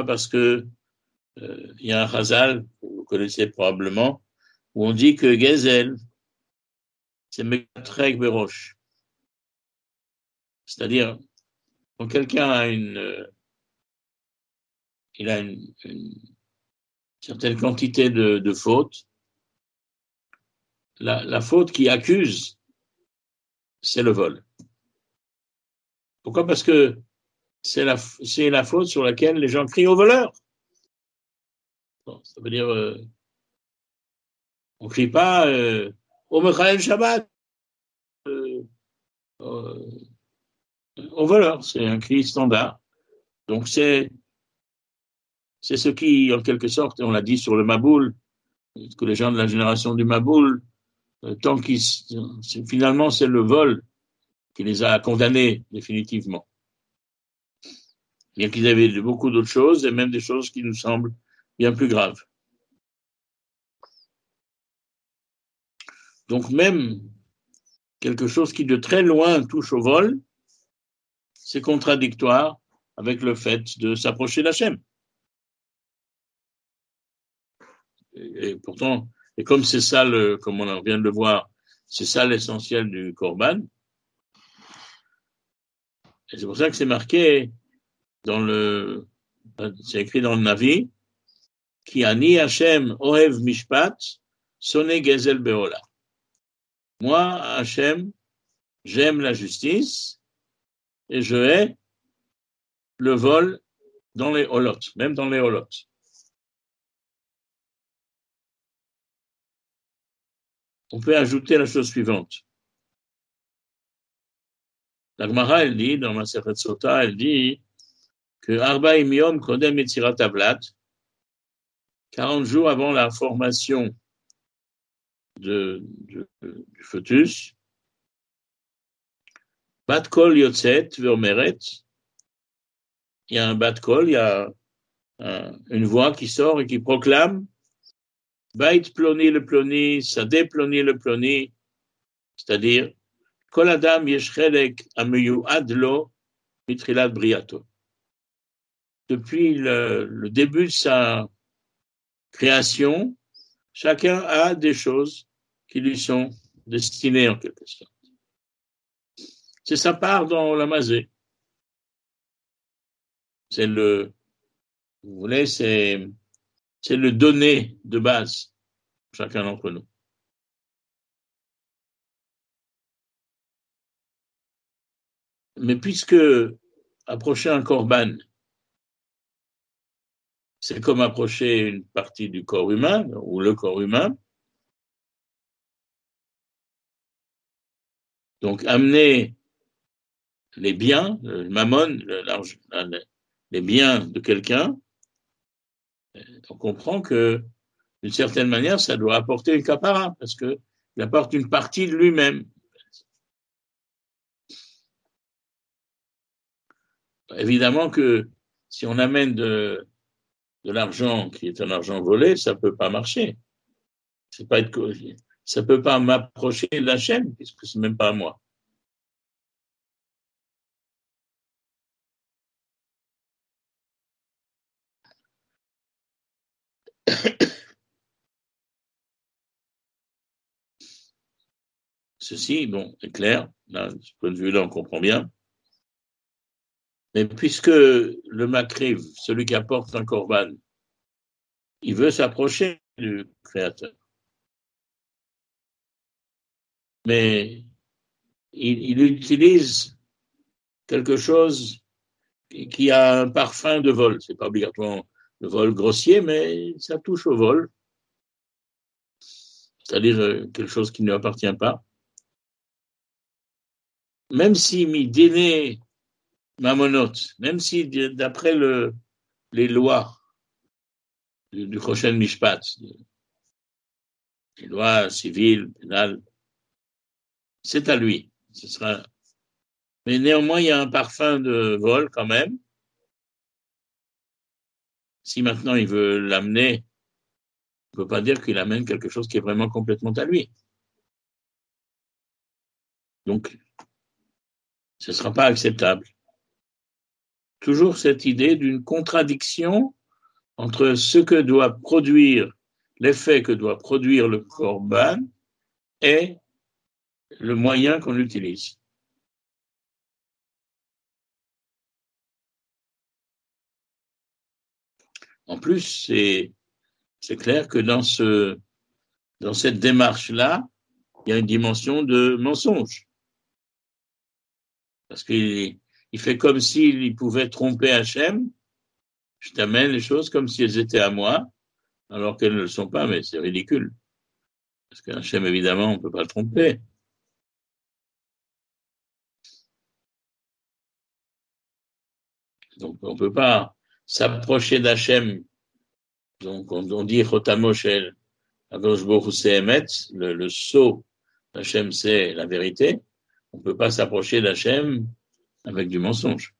Parce que il y a un Chazal, que vous connaissez probablement, où on dit que Gezel, c'est Megatrek Berosh. C'est-à-dire, quand quelqu'un a une certaine quantité de fautes, la faute qui accuse, c'est le vol. Pourquoi ? Parce que c'est la faute sur laquelle les gens crient au voleur. Bon, ça veut dire, on ne crie pas au Mechayel Shabbat, au voleur. C'est un cri standard. Donc c'est ce qui, en quelque sorte, on l'a dit sur le Maboul, que les gens de la génération du Maboul, finalement, c'est le vol qui les a condamnés définitivement. Bien qu'ils avaient beaucoup d'autres choses, et même des choses qui nous semblent bien plus graves. Donc même quelque chose qui de très loin touche au vol, c'est contradictoire avec le fait de s'approcher d'Hachem. Et pourtant, et comme c'est ça, comme on vient de le voir, c'est ça l'essentiel du Korban. Et c'est pour ça que c'est marqué c'est écrit dans le Navi, qui ani Hachem ohev mishpat, soné gezel beola. Moi, Hachem, j'aime la justice et je hais le vol dans les holotes, même dans les holotes. On peut ajouter la chose suivante. La Gemara, elle dit, dans Masechet Sota, elle dit que Arba'im Yom Kodem Yetzirat Havlat, 40 jours avant la formation du fœtus, Bat Kol Yotzet Ve'omeret, il y a un Bat Kol, il y a une voix qui sort et qui proclame Bait Ploni le Ploni, Sadeh Ploni le Ploni, c'est-à-dire Kol Adam Yesh Chelek Ameyuad Lo Mitrilat Briato. Depuis le début de sa création, chacun a des choses qui lui sont destinées en quelque sorte. c'est sa part dans la mazé. C'est le, vous voulez, c'est le donné de base, chacun d'entre nous. Mais puisque approcher un korban, c'est comme approcher une partie du corps humain, ou le corps humain, donc amener les biens, le mammon, les biens de quelqu'un, on comprend que d'une certaine manière, ça doit apporter une capara, parce qu'il apporte une partie de lui-même. Évidemment que si on amène de l'argent qui est un argent volé, ça ne peut pas marcher. Ça ne peut pas m'approcher de la chaîne, puisque ce n'est même pas à moi. Ceci, bon, est clair. Là, de ce point de vue-là, on comprend bien. Mais puisque le makriv, celui qui apporte un korban, il veut s'approcher du Créateur. Mais il utilise quelque chose qui a un parfum de vol. Ce n'est pas obligatoirement le vol grossier, mais ça touche au vol. C'est-à-dire quelque chose qui ne lui appartient pas. Même si Midéné Mamonot, même si d'après les lois du Choshen Mishpat, les lois civiles, pénales, c'est à lui. Ce sera... Mais néanmoins, il y a un parfum de vol quand même. Si maintenant il veut l'amener, on ne peut pas dire qu'il amène quelque chose qui est vraiment complètement à lui. Donc, ce ne sera pas acceptable. Toujours cette idée d'une contradiction entre ce que doit produire, l'effet que doit produire le korban et le moyen qu'on utilise. En plus, c'est clair que dans cette démarche-là, il y a une dimension de mensonge. Parce qu'il fait comme s'il pouvait tromper Hachem. Je t'amène les choses comme si elles étaient à moi, alors qu'elles ne le sont pas, mais c'est ridicule. Parce qu'Hachem, évidemment, on ne peut pas le tromper. Donc, on ne peut pas s'approcher d'Hachem. Donc, on dit Chotamoshel, Agosh Boru Sehemet, le sceau d'Hachem, c'est la vérité. On ne peut pas s'approcher d'Hachem avec du mensonge.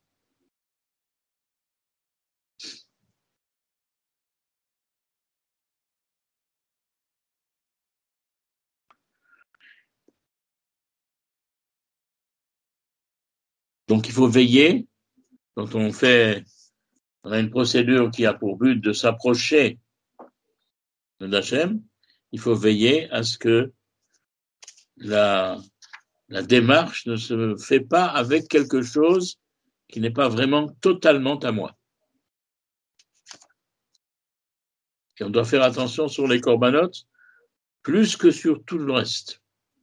Donc, il faut veiller, quand on a une procédure qui a pour but de s'approcher d'Hachem, il faut veiller à ce que la démarche ne se fait pas avec quelque chose qui n'est pas vraiment totalement à moi. Et on doit faire attention sur les corbanotes plus que sur tout le reste.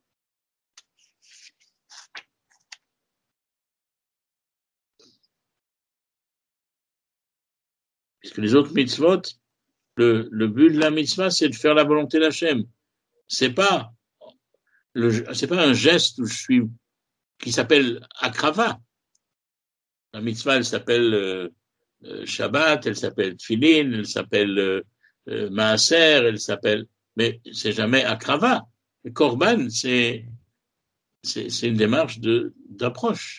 Puisque les autres mitzvot, le but de la mitzvah, c'est de faire la volonté d'Hachem. C'est pas un geste qui s'appelle akrava. La mitzvah, elle s'appelle Shabbat, elle s'appelle Tfilin, elle s'appelle Maaser, elle s'appelle... Mais c'est jamais akrava. Le korban, c'est une démarche d'approche.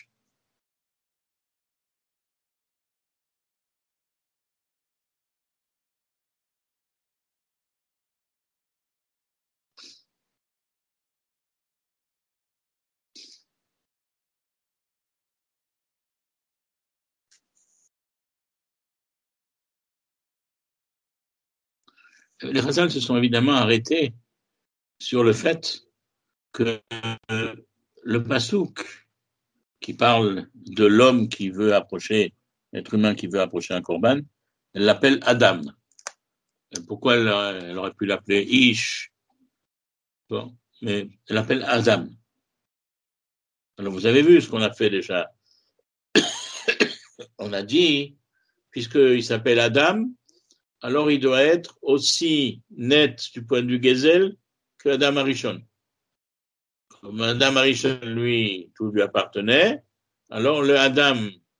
Les Chazal se sont évidemment arrêtés sur le fait que le pasouk qui parle de l'homme qui veut approcher, l'être humain qui veut approcher un korban, elle l'appelle Adam. Et pourquoi elle aurait pu l'appeler Ish? Bon, mais elle l'appelle Adam. Alors vous avez vu ce qu'on a fait déjà. On a dit, puisqu'il s'appelle Adam, alors il doit être aussi net du point de vue Gezel que Adam Arishon. Comme Adam Arishon, lui, tout lui appartenait, alors le Adam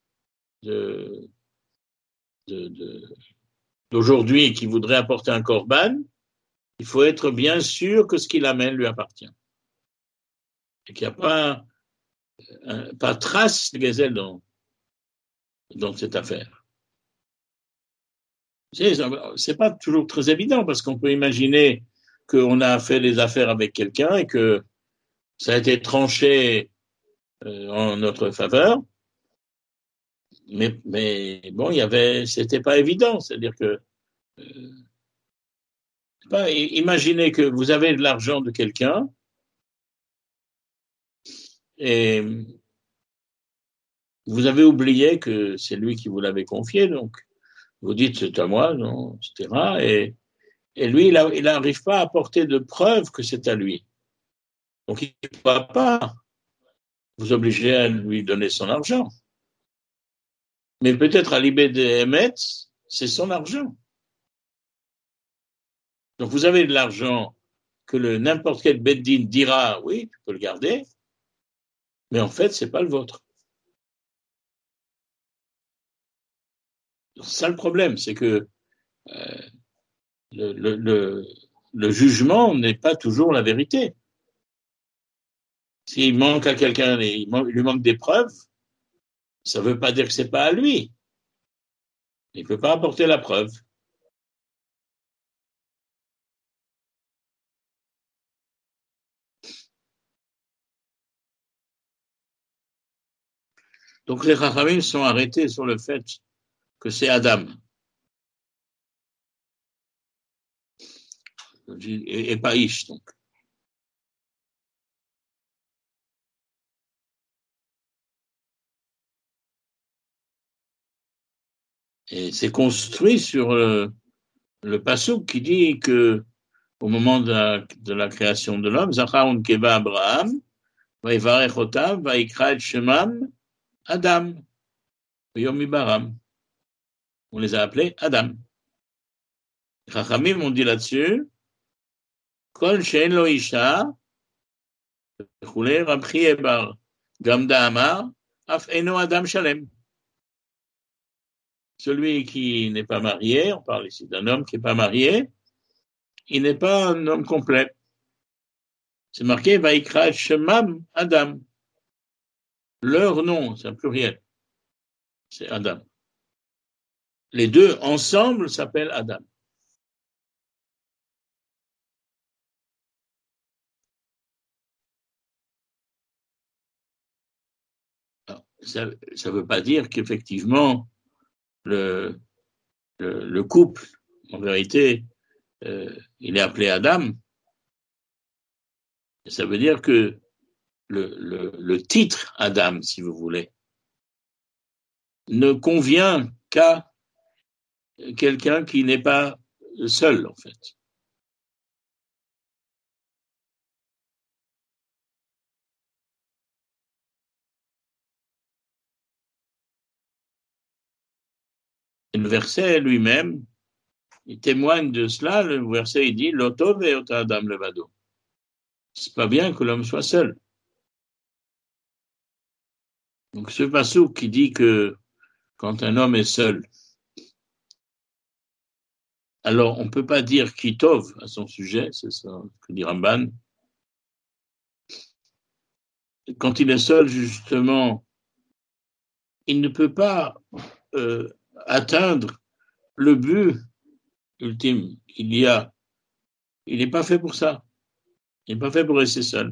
d'aujourd'hui qui voudrait apporter un korban, il faut être bien sûr que ce qu'il amène lui appartient. Et qu'il n'y a pas trace de Gezel dans cette affaire. C'est pas toujours très évident parce qu'on peut imaginer qu'on a fait des affaires avec quelqu'un et que ça a été tranché en notre faveur. Mais bon, c'était pas évident. C'est-à-dire que, imaginez que vous avez de l'argent de quelqu'un et vous avez oublié que c'est lui qui vous l'avait confié, donc vous dites c'est à moi, non, etc. Et lui, il n'arrive pas à apporter de preuves que c'est à lui. Donc il ne va pas vous obliger à lui donner son argent. Mais peut-être à l'IB de Emetz, c'est son argent. Donc vous avez de l'argent que n'importe quel beddin dira, oui, tu peux le garder, mais en fait, c'est pas le vôtre. C'est ça le problème, c'est que le jugement n'est pas toujours la vérité. S'il manque à quelqu'un, il lui manque des preuves, ça ne veut pas dire que c'est pas à lui. Il ne peut pas apporter la preuve. Donc les Chachamim sont arrêtés sur le fait que c'est Adam. Et pas Ish, donc. Et c'est construit sur le passouk qui dit que au moment de la création de l'homme, Zachar unkeva Abraham, vayivarech otav, vayikra et shemam Adam, yom ibaram. On les a appelés Adam. Les Chachamim ont dit là-dessus, Kol she'en lo isha, וכולי, רב חייא בר גמדא אמר, אף אינו אדם שלם. Celui qui n'est pas marié, on parle ici d'un homme qui n'est pas marié, il n'est pas un homme complet. C'est marqué Vaikra Shemam Adam. Leur nom, c'est un pluriel, c'est Adam. Les deux ensemble s'appellent Adam. Alors, ça ne veut pas dire qu'effectivement le couple, en vérité, il est appelé Adam. Ça veut dire que le titre Adam, si vous voulez, ne convient qu'à quelqu'un qui n'est pas seul, en fait. Et le verset lui-même, il témoigne de cela. Le verset, il dit, L'Oto ve'ota Adam levado. C'est pas bien que l'homme soit seul. Donc, ce passouk qui dit que quand un homme est seul, alors on ne peut pas dire kitov à son sujet, c'est ça que dit Ramban. Quand il est seul, justement, il ne peut pas atteindre le but ultime qu'il y a. Il n'est pas fait pour ça. Il n'est pas fait pour rester seul.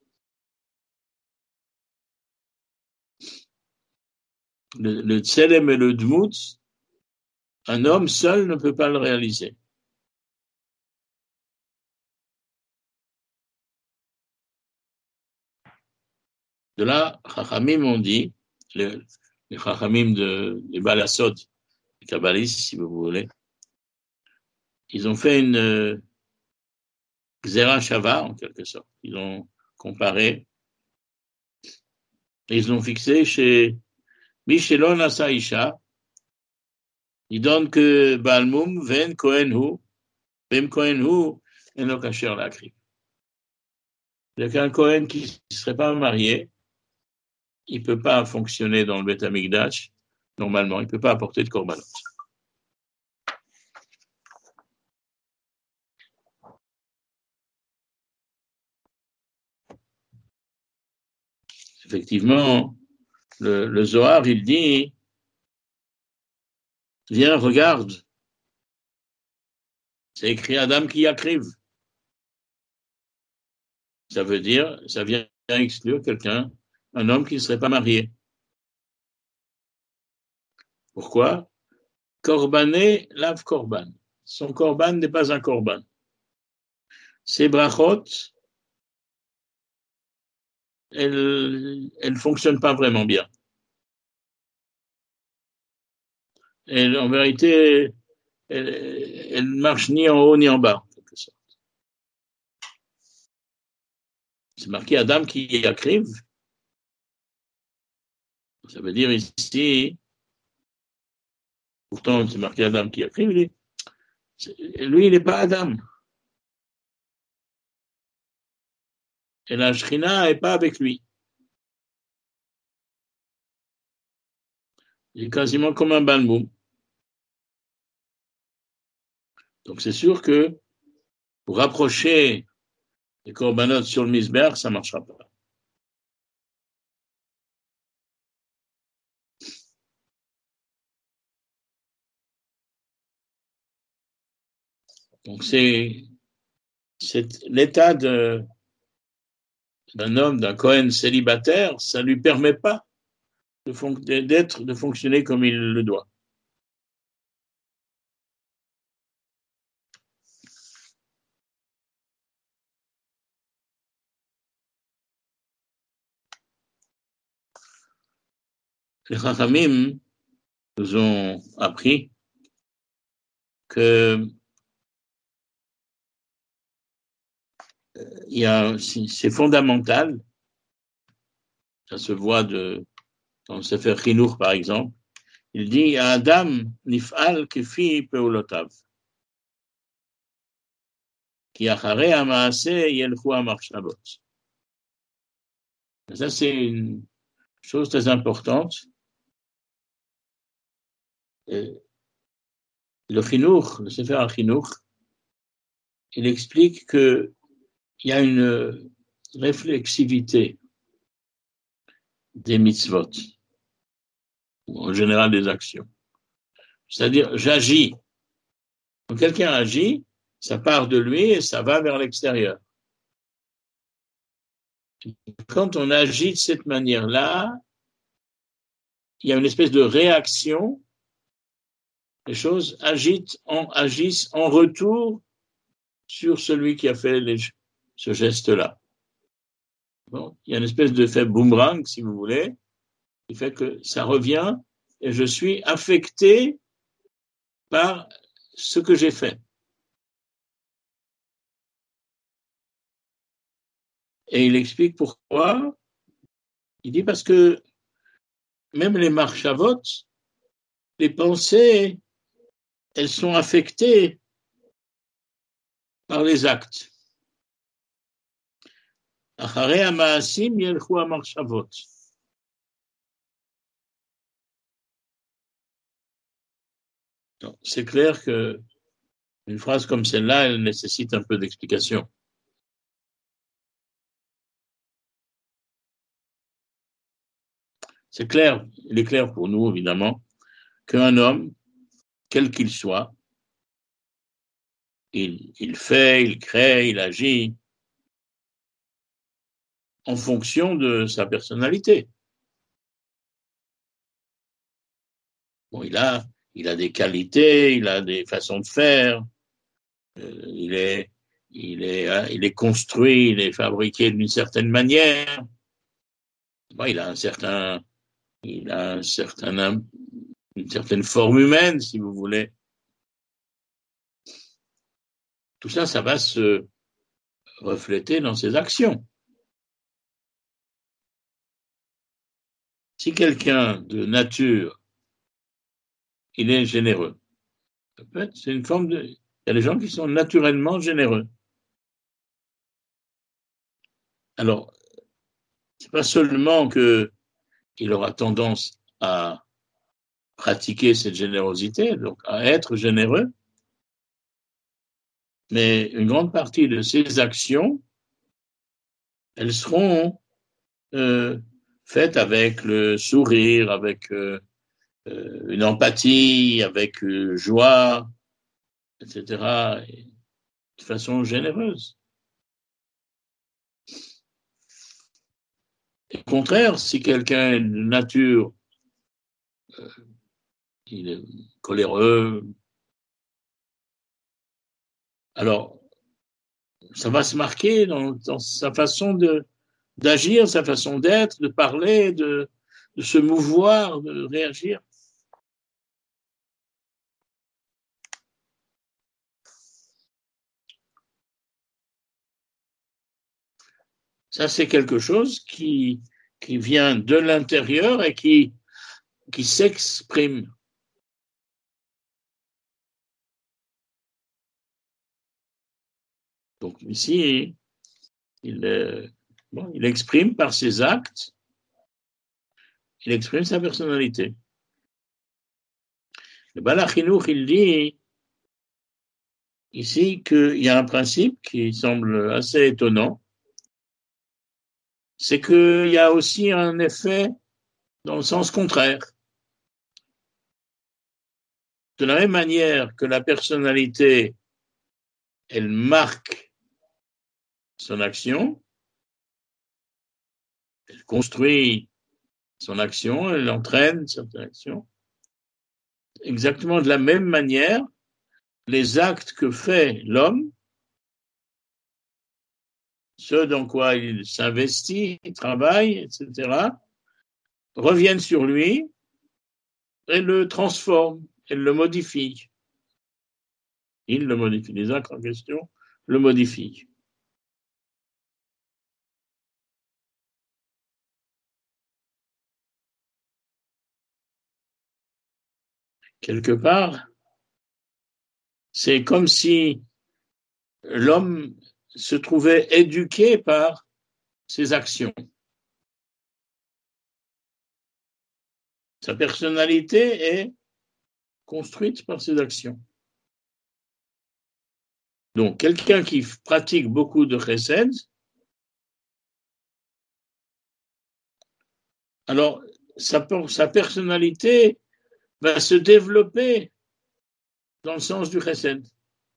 Le tselem et le dmout, un homme seul ne peut pas le réaliser. De là, Chachamim ont dit, les Chachamim des Balasod, les Kabbalistes, si vous voulez, ils ont fait une Xera Shava, en quelque sorte. Ils ont comparé, et ils ont fixé chez Michelon Asaïcha, ils donnent que Balmum, Ven Kohen Hu, Vem Kohen Hu, et non Kacher Lakri. Il y a qu'un Kohen qui ne serait pas marié, il ne peut pas fonctionner dans le Beth Amikdash, normalement, il ne peut pas apporter de korbanot. Effectivement, le Zohar, il dit, viens, regarde, c'est écrit Adam qui akriv. Ça veut dire, ça vient exclure quelqu'un, un homme qui ne serait pas marié. Pourquoi? Korbané, lave korban. Son korban n'est pas un korban. Ses brachot, elles ne fonctionnent pas vraiment bien. En vérité, elles ne marchent ni en haut ni en bas, en quelque sorte. C'est marqué Adam qui akriv. Ça veut dire ici, pourtant c'est marqué Adam qui akriv, lui, il n'est pas Adam. Et la Shrina n'est pas avec lui. Il est quasiment comme un balmoum. Donc c'est sûr que pour rapprocher les korbanot sur le misber, ça ne marchera pas. Donc c'est l'état d'un homme, d'un Kohen célibataire, ça ne lui permet pas de fonctionner comme il le doit. Les Chachamim nous ont appris que c'est fondamental, ça se voit dans le Sefer Chinuch par exemple, il dit à Adam nif'al kefi peolotav ki acharei ha'maaseh yelchu ha'machshavot. Ça c'est une chose très importante. Le Chinuch, le Sefer Chinuch, il explique qu'il y a une réflexivité des mitzvot, en général des actions. C'est-à-dire, j'agis. Quand quelqu'un agit, ça part de lui et ça va vers l'extérieur. Quand on agit de cette manière-là, il y a une espèce de réaction. Les choses agissent en retour sur celui qui a fait ce geste-là. Bon, il y a une espèce d'effet boomerang, si vous voulez, qui fait que ça revient et je suis affecté par ce que j'ai fait. Et il explique pourquoi. Il dit parce que même les marchavot, les pensées, elles sont affectées par les actes. Acharei ha'maasim yelchu ha'marchavot. C'est clair que une phrase comme celle-là, elle nécessite un peu d'explication. C'est clair, il est clair pour nous, évidemment, qu'un homme, quel qu'il soit, il fait, il crée, il agit en fonction de sa personnalité. Bon, il a des qualités, il a des façons de faire, il est construit, il est fabriqué d'une certaine manière. il a une certaine forme humaine, si vous voulez. Tout ça, ça va se refléter dans ses actions. Si quelqu'un de nature, il est généreux, c'est une forme de... Il y a des gens qui sont naturellement généreux. Alors, c'est pas seulement qu'il aura tendance à pratiquer cette générosité, donc à être généreux, mais une grande partie de ses actions, elles seront faites avec le sourire, avec une empathie, avec joie, etc., et de façon généreuse. Et au contraire, si quelqu'un est de nature, il est coléreux, alors ça va se marquer dans sa façon d'agir, sa façon d'être, de parler, de se mouvoir, de réagir. Ça, c'est quelque chose qui vient de l'intérieur et qui s'exprime. Donc ici, il exprime par ses actes, il exprime sa personnalité. Le Baal HaChinuch, il dit ici qu'il y a un principe qui semble assez étonnant, c'est qu'il y a aussi un effet dans le sens contraire. De la même manière que la personnalité, elle marque son action, elle construit son action, elle entraîne certaines actions. Exactement de la même manière, les actes que fait l'homme, ce dans quoi il s'investit, il travaille, etc., reviennent sur lui et le transforment, et le modifient. Il le modifie. Les actes en question le modifient. Quelque part, c'est comme si l'homme se trouvait éduqué par ses actions. Sa personnalité est construite par ses actions. Donc, quelqu'un qui pratique beaucoup de chesed, alors sa personnalité va se développer dans le sens du chesed.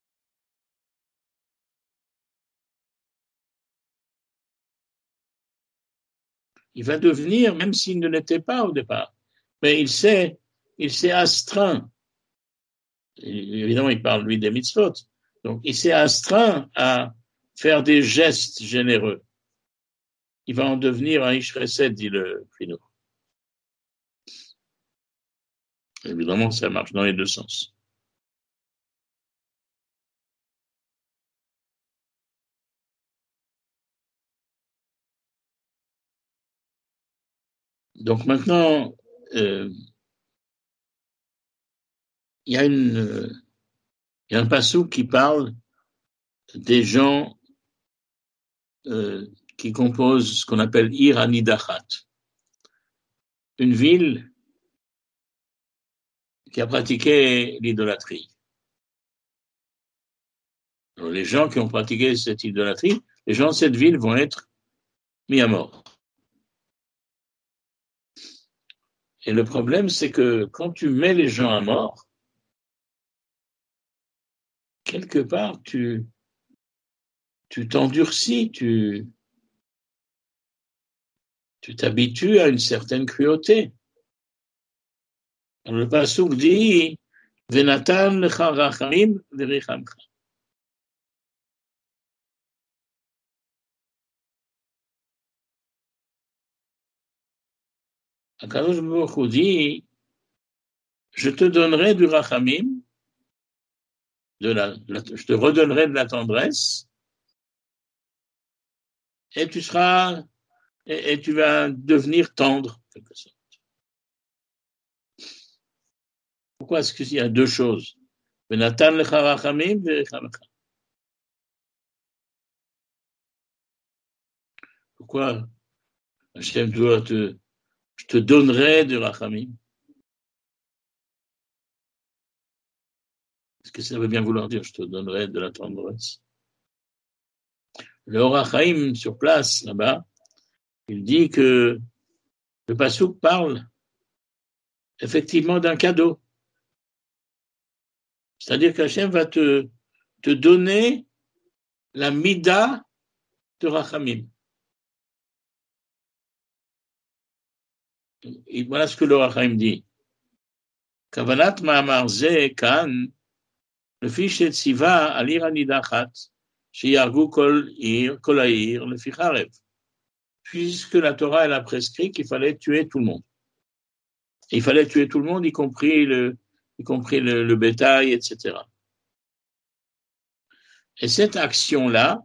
Il va devenir, même s'il ne l'était pas au départ, mais il s'est astreint. Évidemment, il parle, lui, des mitzvot. Donc, il s'est astreint à faire des gestes généreux. Il va en devenir un ish chesed, dit le Chinour. Évidemment, ça marche dans les deux sens. Donc maintenant, il y a un passouk qui parle des gens qui composent ce qu'on appelle Ir Anidachat, une ville qui a pratiqué l'idolâtrie. Alors, les gens qui ont pratiqué cette idolâtrie, les gens de cette ville vont être mis à mort. Et le problème, c'est que quand tu mets les gens à mort, quelque part, tu t'endurcis, tu t'habitues à une certaine cruauté. Le passouk dit Venatan lecha rachamim verichamcha. Akadosh Baruch Hu dit, je te donnerai du rachamim, je te redonnerai de la tendresse, et tu seras, et tu vas devenir tendre, en quelque sorte. Pourquoi est-ce qu'il y a deux choses? Benatan lecha rachamim ve'echamecha. Pourquoi Hachem doit je te donnerai de rachamim? Est-ce que ça veut bien vouloir dire je te donnerai de la tendresse? Le Or HaChaim sur place, là-bas, il dit que le Passouk parle effectivement d'un cadeau. C'est-à-dire qu'Hachem va te donner la mida de rachamim. Et voilà ce que le Or HaChaim dit. Kavanat ma'amar ze kan, le fiche et tziva alir anidachat, sheyargu kol ha'ir, le ficharev. Puisque la Torah, elle a prescrit qu'il fallait tuer tout le monde. Et il fallait tuer tout le monde, y compris le bétail, etc. Et cette action-là,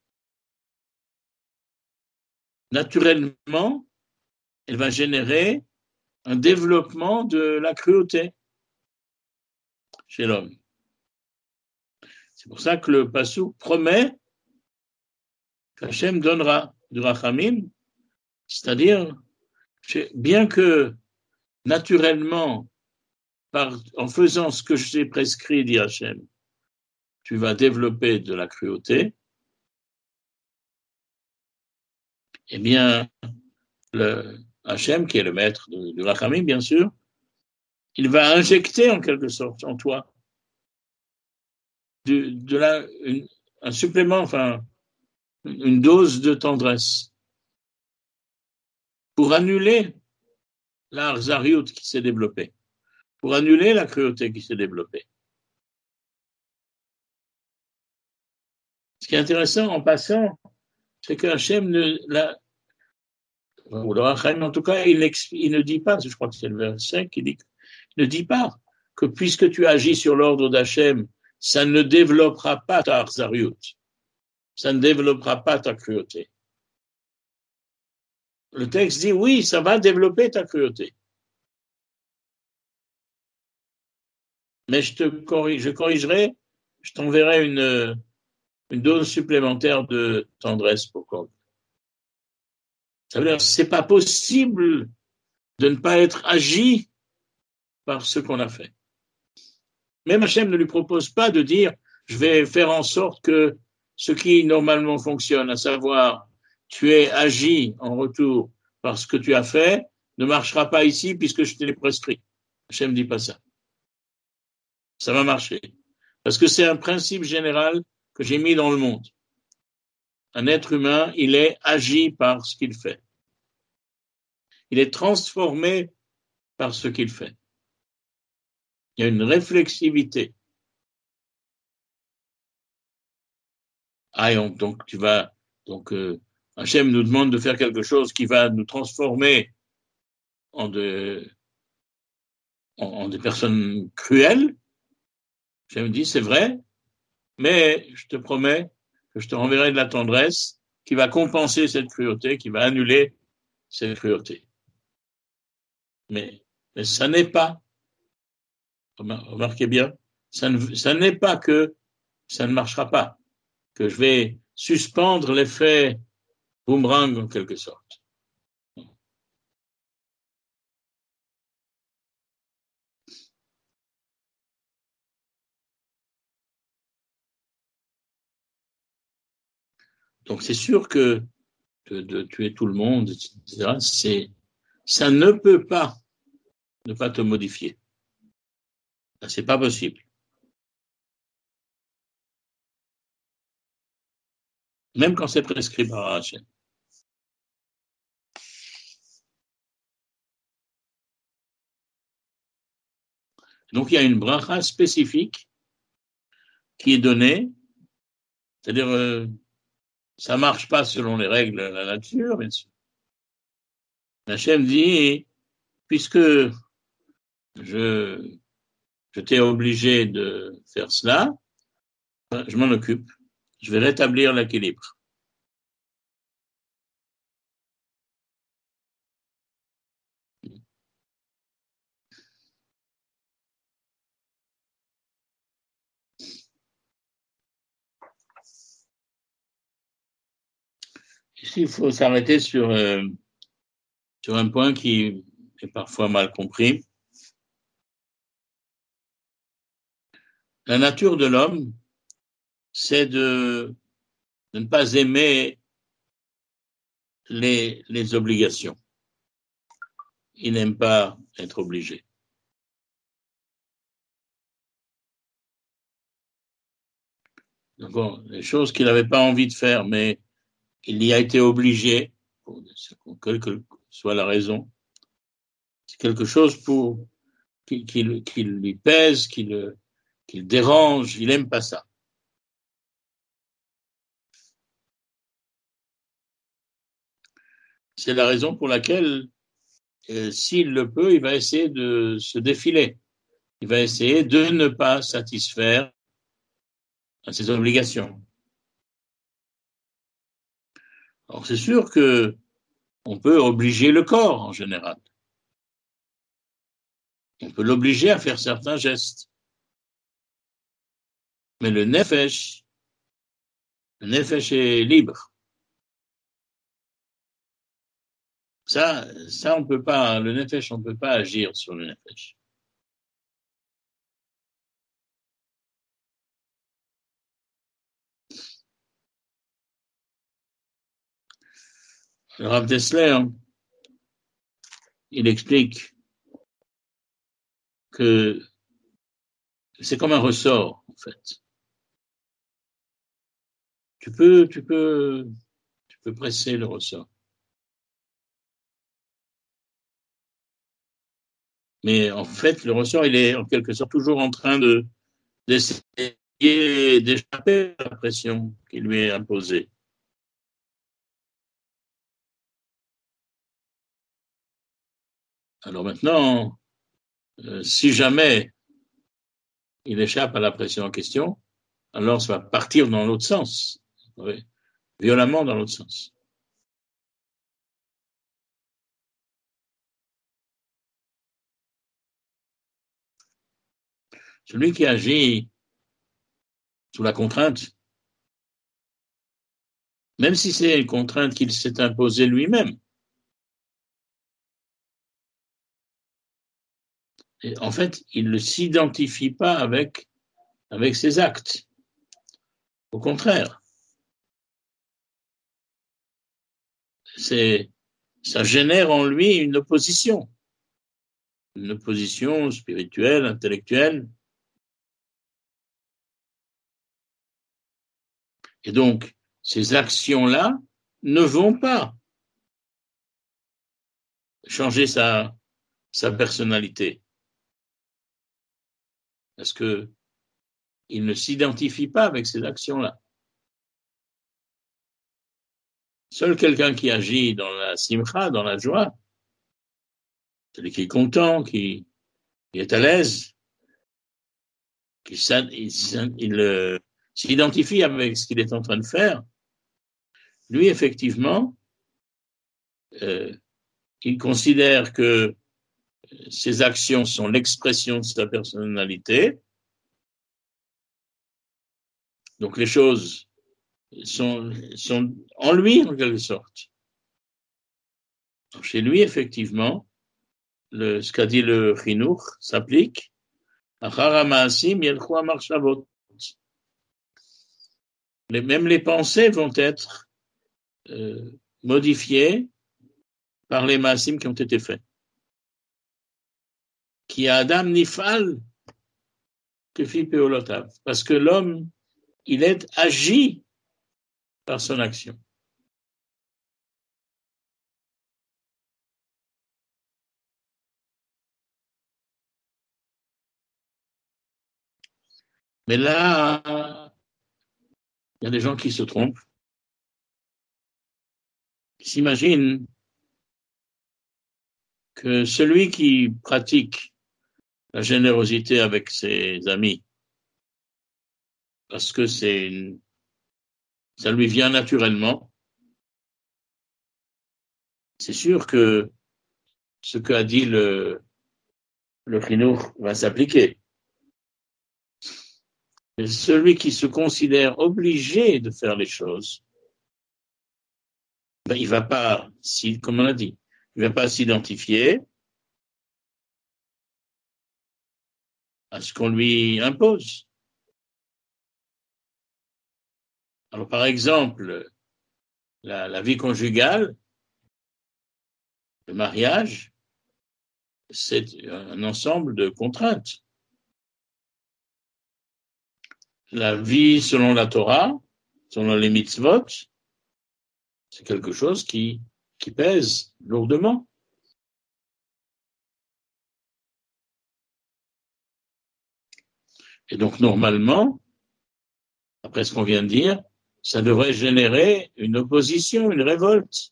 naturellement, elle va générer un développement de la cruauté chez l'homme. C'est pour ça que le Passouk promet qu'Hachem donnera du rachamim, c'est-à-dire, bien que naturellement, en faisant ce que j'ai prescrit, dit Hachem, tu vas développer de la cruauté, eh bien, le Hachem, qui est le maître du rachamim, bien sûr, il va injecter en quelque sorte en toi un supplément, enfin, une dose de tendresse pour annuler la harzaryut qui s'est développée, pour annuler la cruauté qui s'est développée. Ce qui est intéressant en passant, c'est que Hachem ou le Rachamim, en tout cas, il ne dit pas, je crois que c'est le verset qui dit, il ne dit pas que puisque tu agis sur l'ordre d'Hachem, ça ne développera pas ta harzaryut, ça ne développera pas ta cruauté. Le texte dit oui, ça va développer ta cruauté. Mais je corrigerai, je t'enverrai une dose supplémentaire de tendresse pour quoi. Ça veut dire, c'est pas possible de ne pas être agi par ce qu'on a fait. Même Hachem ne lui propose pas de dire, je vais faire en sorte que ce qui normalement fonctionne, à savoir, tu es agi en retour par ce que tu as fait, ne marchera pas ici puisque je te l'ai prescrit. Hachem ne dit pas ça. Ça va marcher. Parce que c'est un principe général que j'ai mis dans le monde. Un être humain, il est agi par ce qu'il fait. Il est transformé par ce qu'il fait. Il y a une réflexivité. Hachem nous demande de faire quelque chose qui va nous transformer en des personnes cruelles. Hachem dit, c'est vrai, mais je te promets que je te renverrai de la tendresse qui va compenser cette cruauté, qui va annuler cette cruauté. Mais ça n'est pas, remarquez bien, ça n'est pas que ça ne marchera pas, que je vais suspendre l'effet boomerang en quelque sorte. Donc c'est sûr que de tuer tout le monde, etc., ça ne peut pas ne pas te modifier. C'est pas possible. Même quand c'est prescrit par Hachem. Donc il y a une bracha spécifique qui est donnée, c'est-à-dire ça marche pas selon les règles de la nature, bien sûr. Hachem dit puisque je t'ai obligé de faire cela, je m'en occupe. Je vais rétablir l'équilibre. Ici, il faut s'arrêter sur un point qui est parfois mal compris. La nature de l'homme, c'est de ne pas aimer les obligations. Il n'aime pas être obligé. Bon, les choses qu'il n'avait pas envie de faire, mais il y a été obligé, quelle que soit la raison, c'est quelque chose qui lui pèse, qui le dérange, il n'aime pas ça. C'est la raison pour laquelle, s'il le peut, il va essayer de se défiler. Il va essayer de ne pas satisfaire à ses obligations. Alors c'est sûr que on peut obliger le corps en général. On peut l'obliger à faire certains gestes. Mais le nefesh est libre. Ça, on peut pas, le nefesh, on peut pas agir sur le nefesh. Le Rav Dessler, il explique que c'est comme un ressort, en fait. Tu peux presser le ressort. Mais en fait, le ressort, il est en quelque sorte toujours en train d'essayer d'échapper à la pression qui lui est imposée. Alors maintenant, si jamais il échappe à la pression en question, alors ça va partir dans l'autre sens, oui, violemment dans l'autre sens. Celui qui agit sous la contrainte, même si c'est une contrainte qu'il s'est imposée lui-même, et en fait, il ne s'identifie pas avec ses actes. Au contraire, ça génère en lui une opposition spirituelle, intellectuelle. Et donc, ces actions-là ne vont pas changer sa personnalité. Parce que il ne s'identifie pas avec ces actions-là. Seul quelqu'un qui agit dans la simcha, dans la joie, celui qui est content, qui est à l'aise, il s'identifie avec ce qu'il est en train de faire, lui, effectivement, il considère que ses actions sont l'expression de sa personnalité. Donc les choses sont en lui, en quelque sorte. Donc, chez lui, effectivement, ce qu'a dit le Chinuch s'applique. Même les pensées vont être modifiées par les maasim qui ont été faits. Qui a Adam nifal que fit peolotav. Parce que l'homme, il est agi par son action. Mais là, il y a des gens qui se trompent, qui s'imaginent que celui qui pratique la générosité avec ses amis, parce que ça lui vient naturellement, c'est sûr que ce qu'a dit le chinour va s'appliquer. Et celui qui se considère obligé de faire les choses, ben, il va pas, comme on a dit, il va pas s'identifier à ce qu'on lui impose. Alors, par exemple, la vie conjugale, le mariage, c'est un ensemble de contraintes. La vie selon la Torah, selon les mitzvot, c'est quelque chose qui pèse lourdement. Et donc, normalement, après ce qu'on vient de dire, ça devrait générer une opposition, une révolte.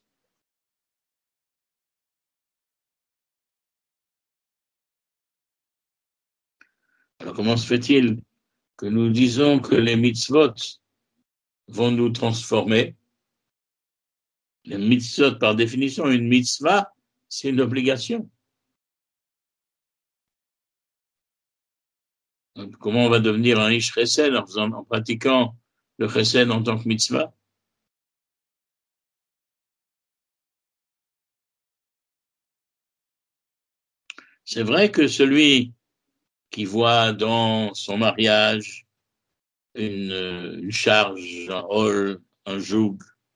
Alors, comment se fait-il que nous disons que les mitzvot vont nous transformer? Les mitzvot, par définition, une mitzvah, c'est une obligation. Donc, comment on va devenir un ish chesed en pratiquant le chesed en tant que mitzvah? C'est vrai que celui qui voit dans son mariage une charge, un hol, un joug,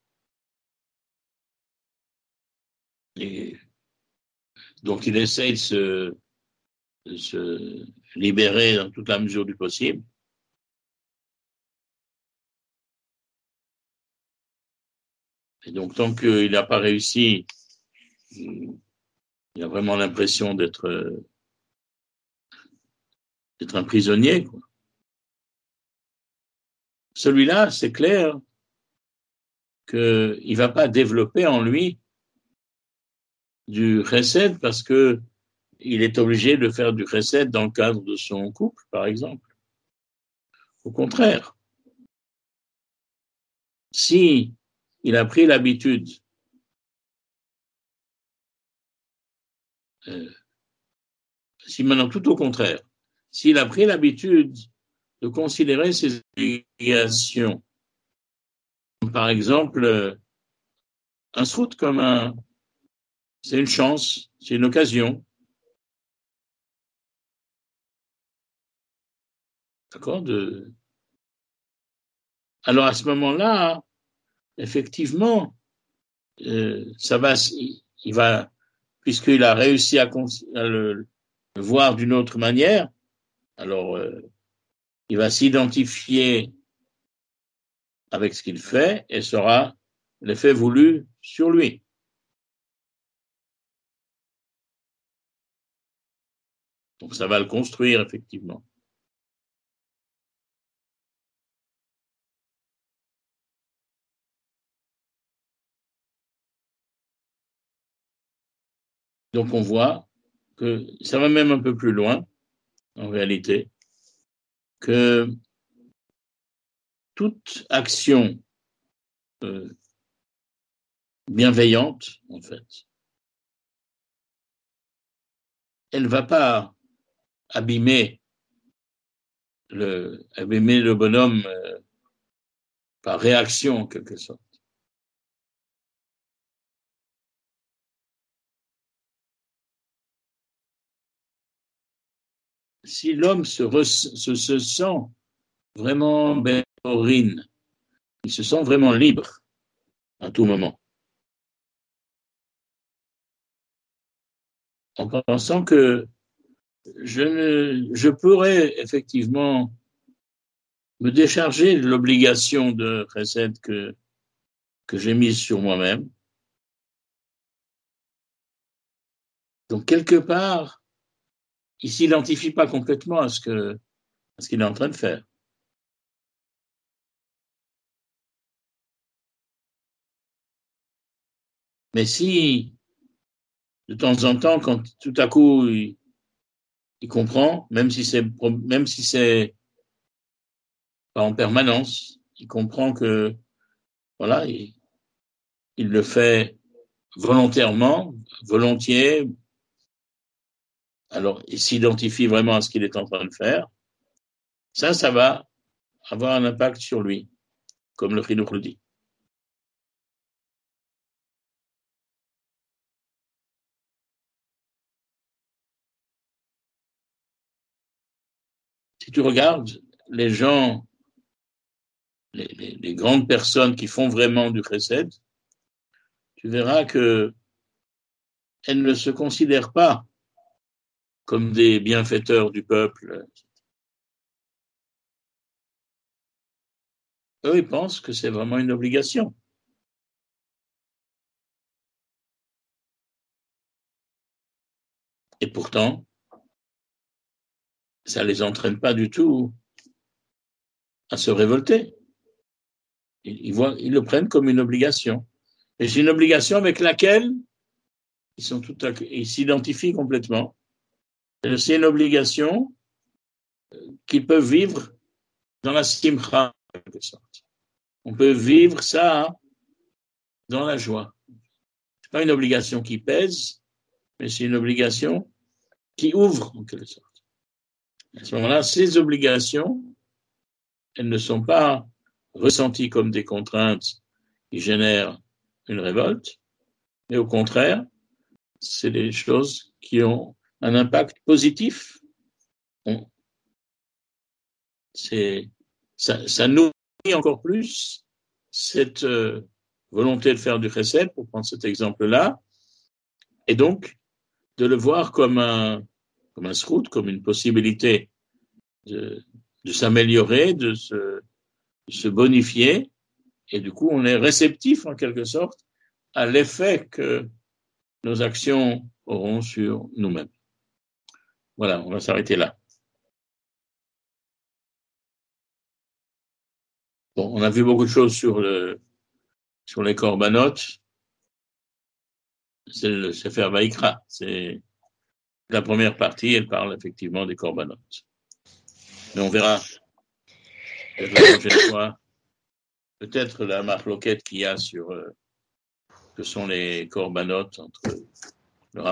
et donc il essaye de se libérer dans toute la mesure du possible. Et donc tant qu'il n'a pas réussi, il a vraiment l'impression d'être un prisonnier, quoi. Celui-là, c'est clair qu'il ne va pas développer en lui du chesed parce que il est obligé de faire du chesed dans le cadre de son couple, par exemple. Au contraire, si il a pris l'habitude, si maintenant tout au contraire, s'il a pris l'habitude de considérer ses obligations, par exemple, un srout comme c'est une chance, c'est une occasion, d'accord, alors à ce moment-là, effectivement, ça va, il va, puisqu'il a réussi à le voir d'une autre manière, alors il va s'identifier avec ce qu'il fait et sera l'effet voulu sur lui. Donc ça va le construire, effectivement. Donc on voit que ça va même un peu plus loin, en réalité, que toute action bienveillante, en fait, elle ne va pas abîmer le bonhomme par réaction, en quelque sorte. Si l'homme se sent vraiment ben-orine, il se sent vraiment libre à tout moment, en pensant que je pourrais effectivement me décharger de l'obligation de chesed que j'ai mise sur moi-même. Donc, quelque part, il ne s'identifie pas complètement à ce qu'il est en train de faire. Mais si de temps en temps, quand tout à coup il comprend, même si c'est pas en permanence, il comprend que voilà, il le fait volontairement, volontiers. Alors, il s'identifie vraiment à ce qu'il est en train de faire. Ça va avoir un impact sur lui, comme le Chinuch le dit. Si tu regardes les gens, les grandes personnes qui font vraiment du chesed, tu verras que elles ne se considèrent pas comme des bienfaiteurs du peuple. Eux, ils pensent que c'est vraiment une obligation. Et pourtant, ça ne les entraîne pas du tout à se révolter. Ils le prennent comme une obligation. Et c'est une obligation avec laquelle ils s'identifient complètement. C'est une obligation qu'ils peuvent vivre dans la simcha, en quelque sorte. On peut vivre ça dans la joie. C'est pas une obligation qui pèse, mais c'est une obligation qui ouvre, en quelque sorte. À ce moment-là, ces obligations, elles ne sont pas ressenties comme des contraintes qui génèrent une révolte, mais au contraire, c'est des choses qui ont un impact positif. Ça nourrit encore plus cette volonté de faire du chesed, pour prendre cet exemple-là, et donc de le voir comme un srout, comme une possibilité de s'améliorer, de se bonifier, et du coup on est réceptif en quelque sorte à l'effet que nos actions auront sur nous-mêmes. Voilà, on va s'arrêter là. Bon, on a vu beaucoup de choses sur les corbanotes. C'est le Sefer Vaïkra. C'est la première partie, elle parle effectivement des corbanotes. Mais on verra peut-être la prochaine fois, peut-être la marloquette qu'il y a sur que sont les corbanotes entre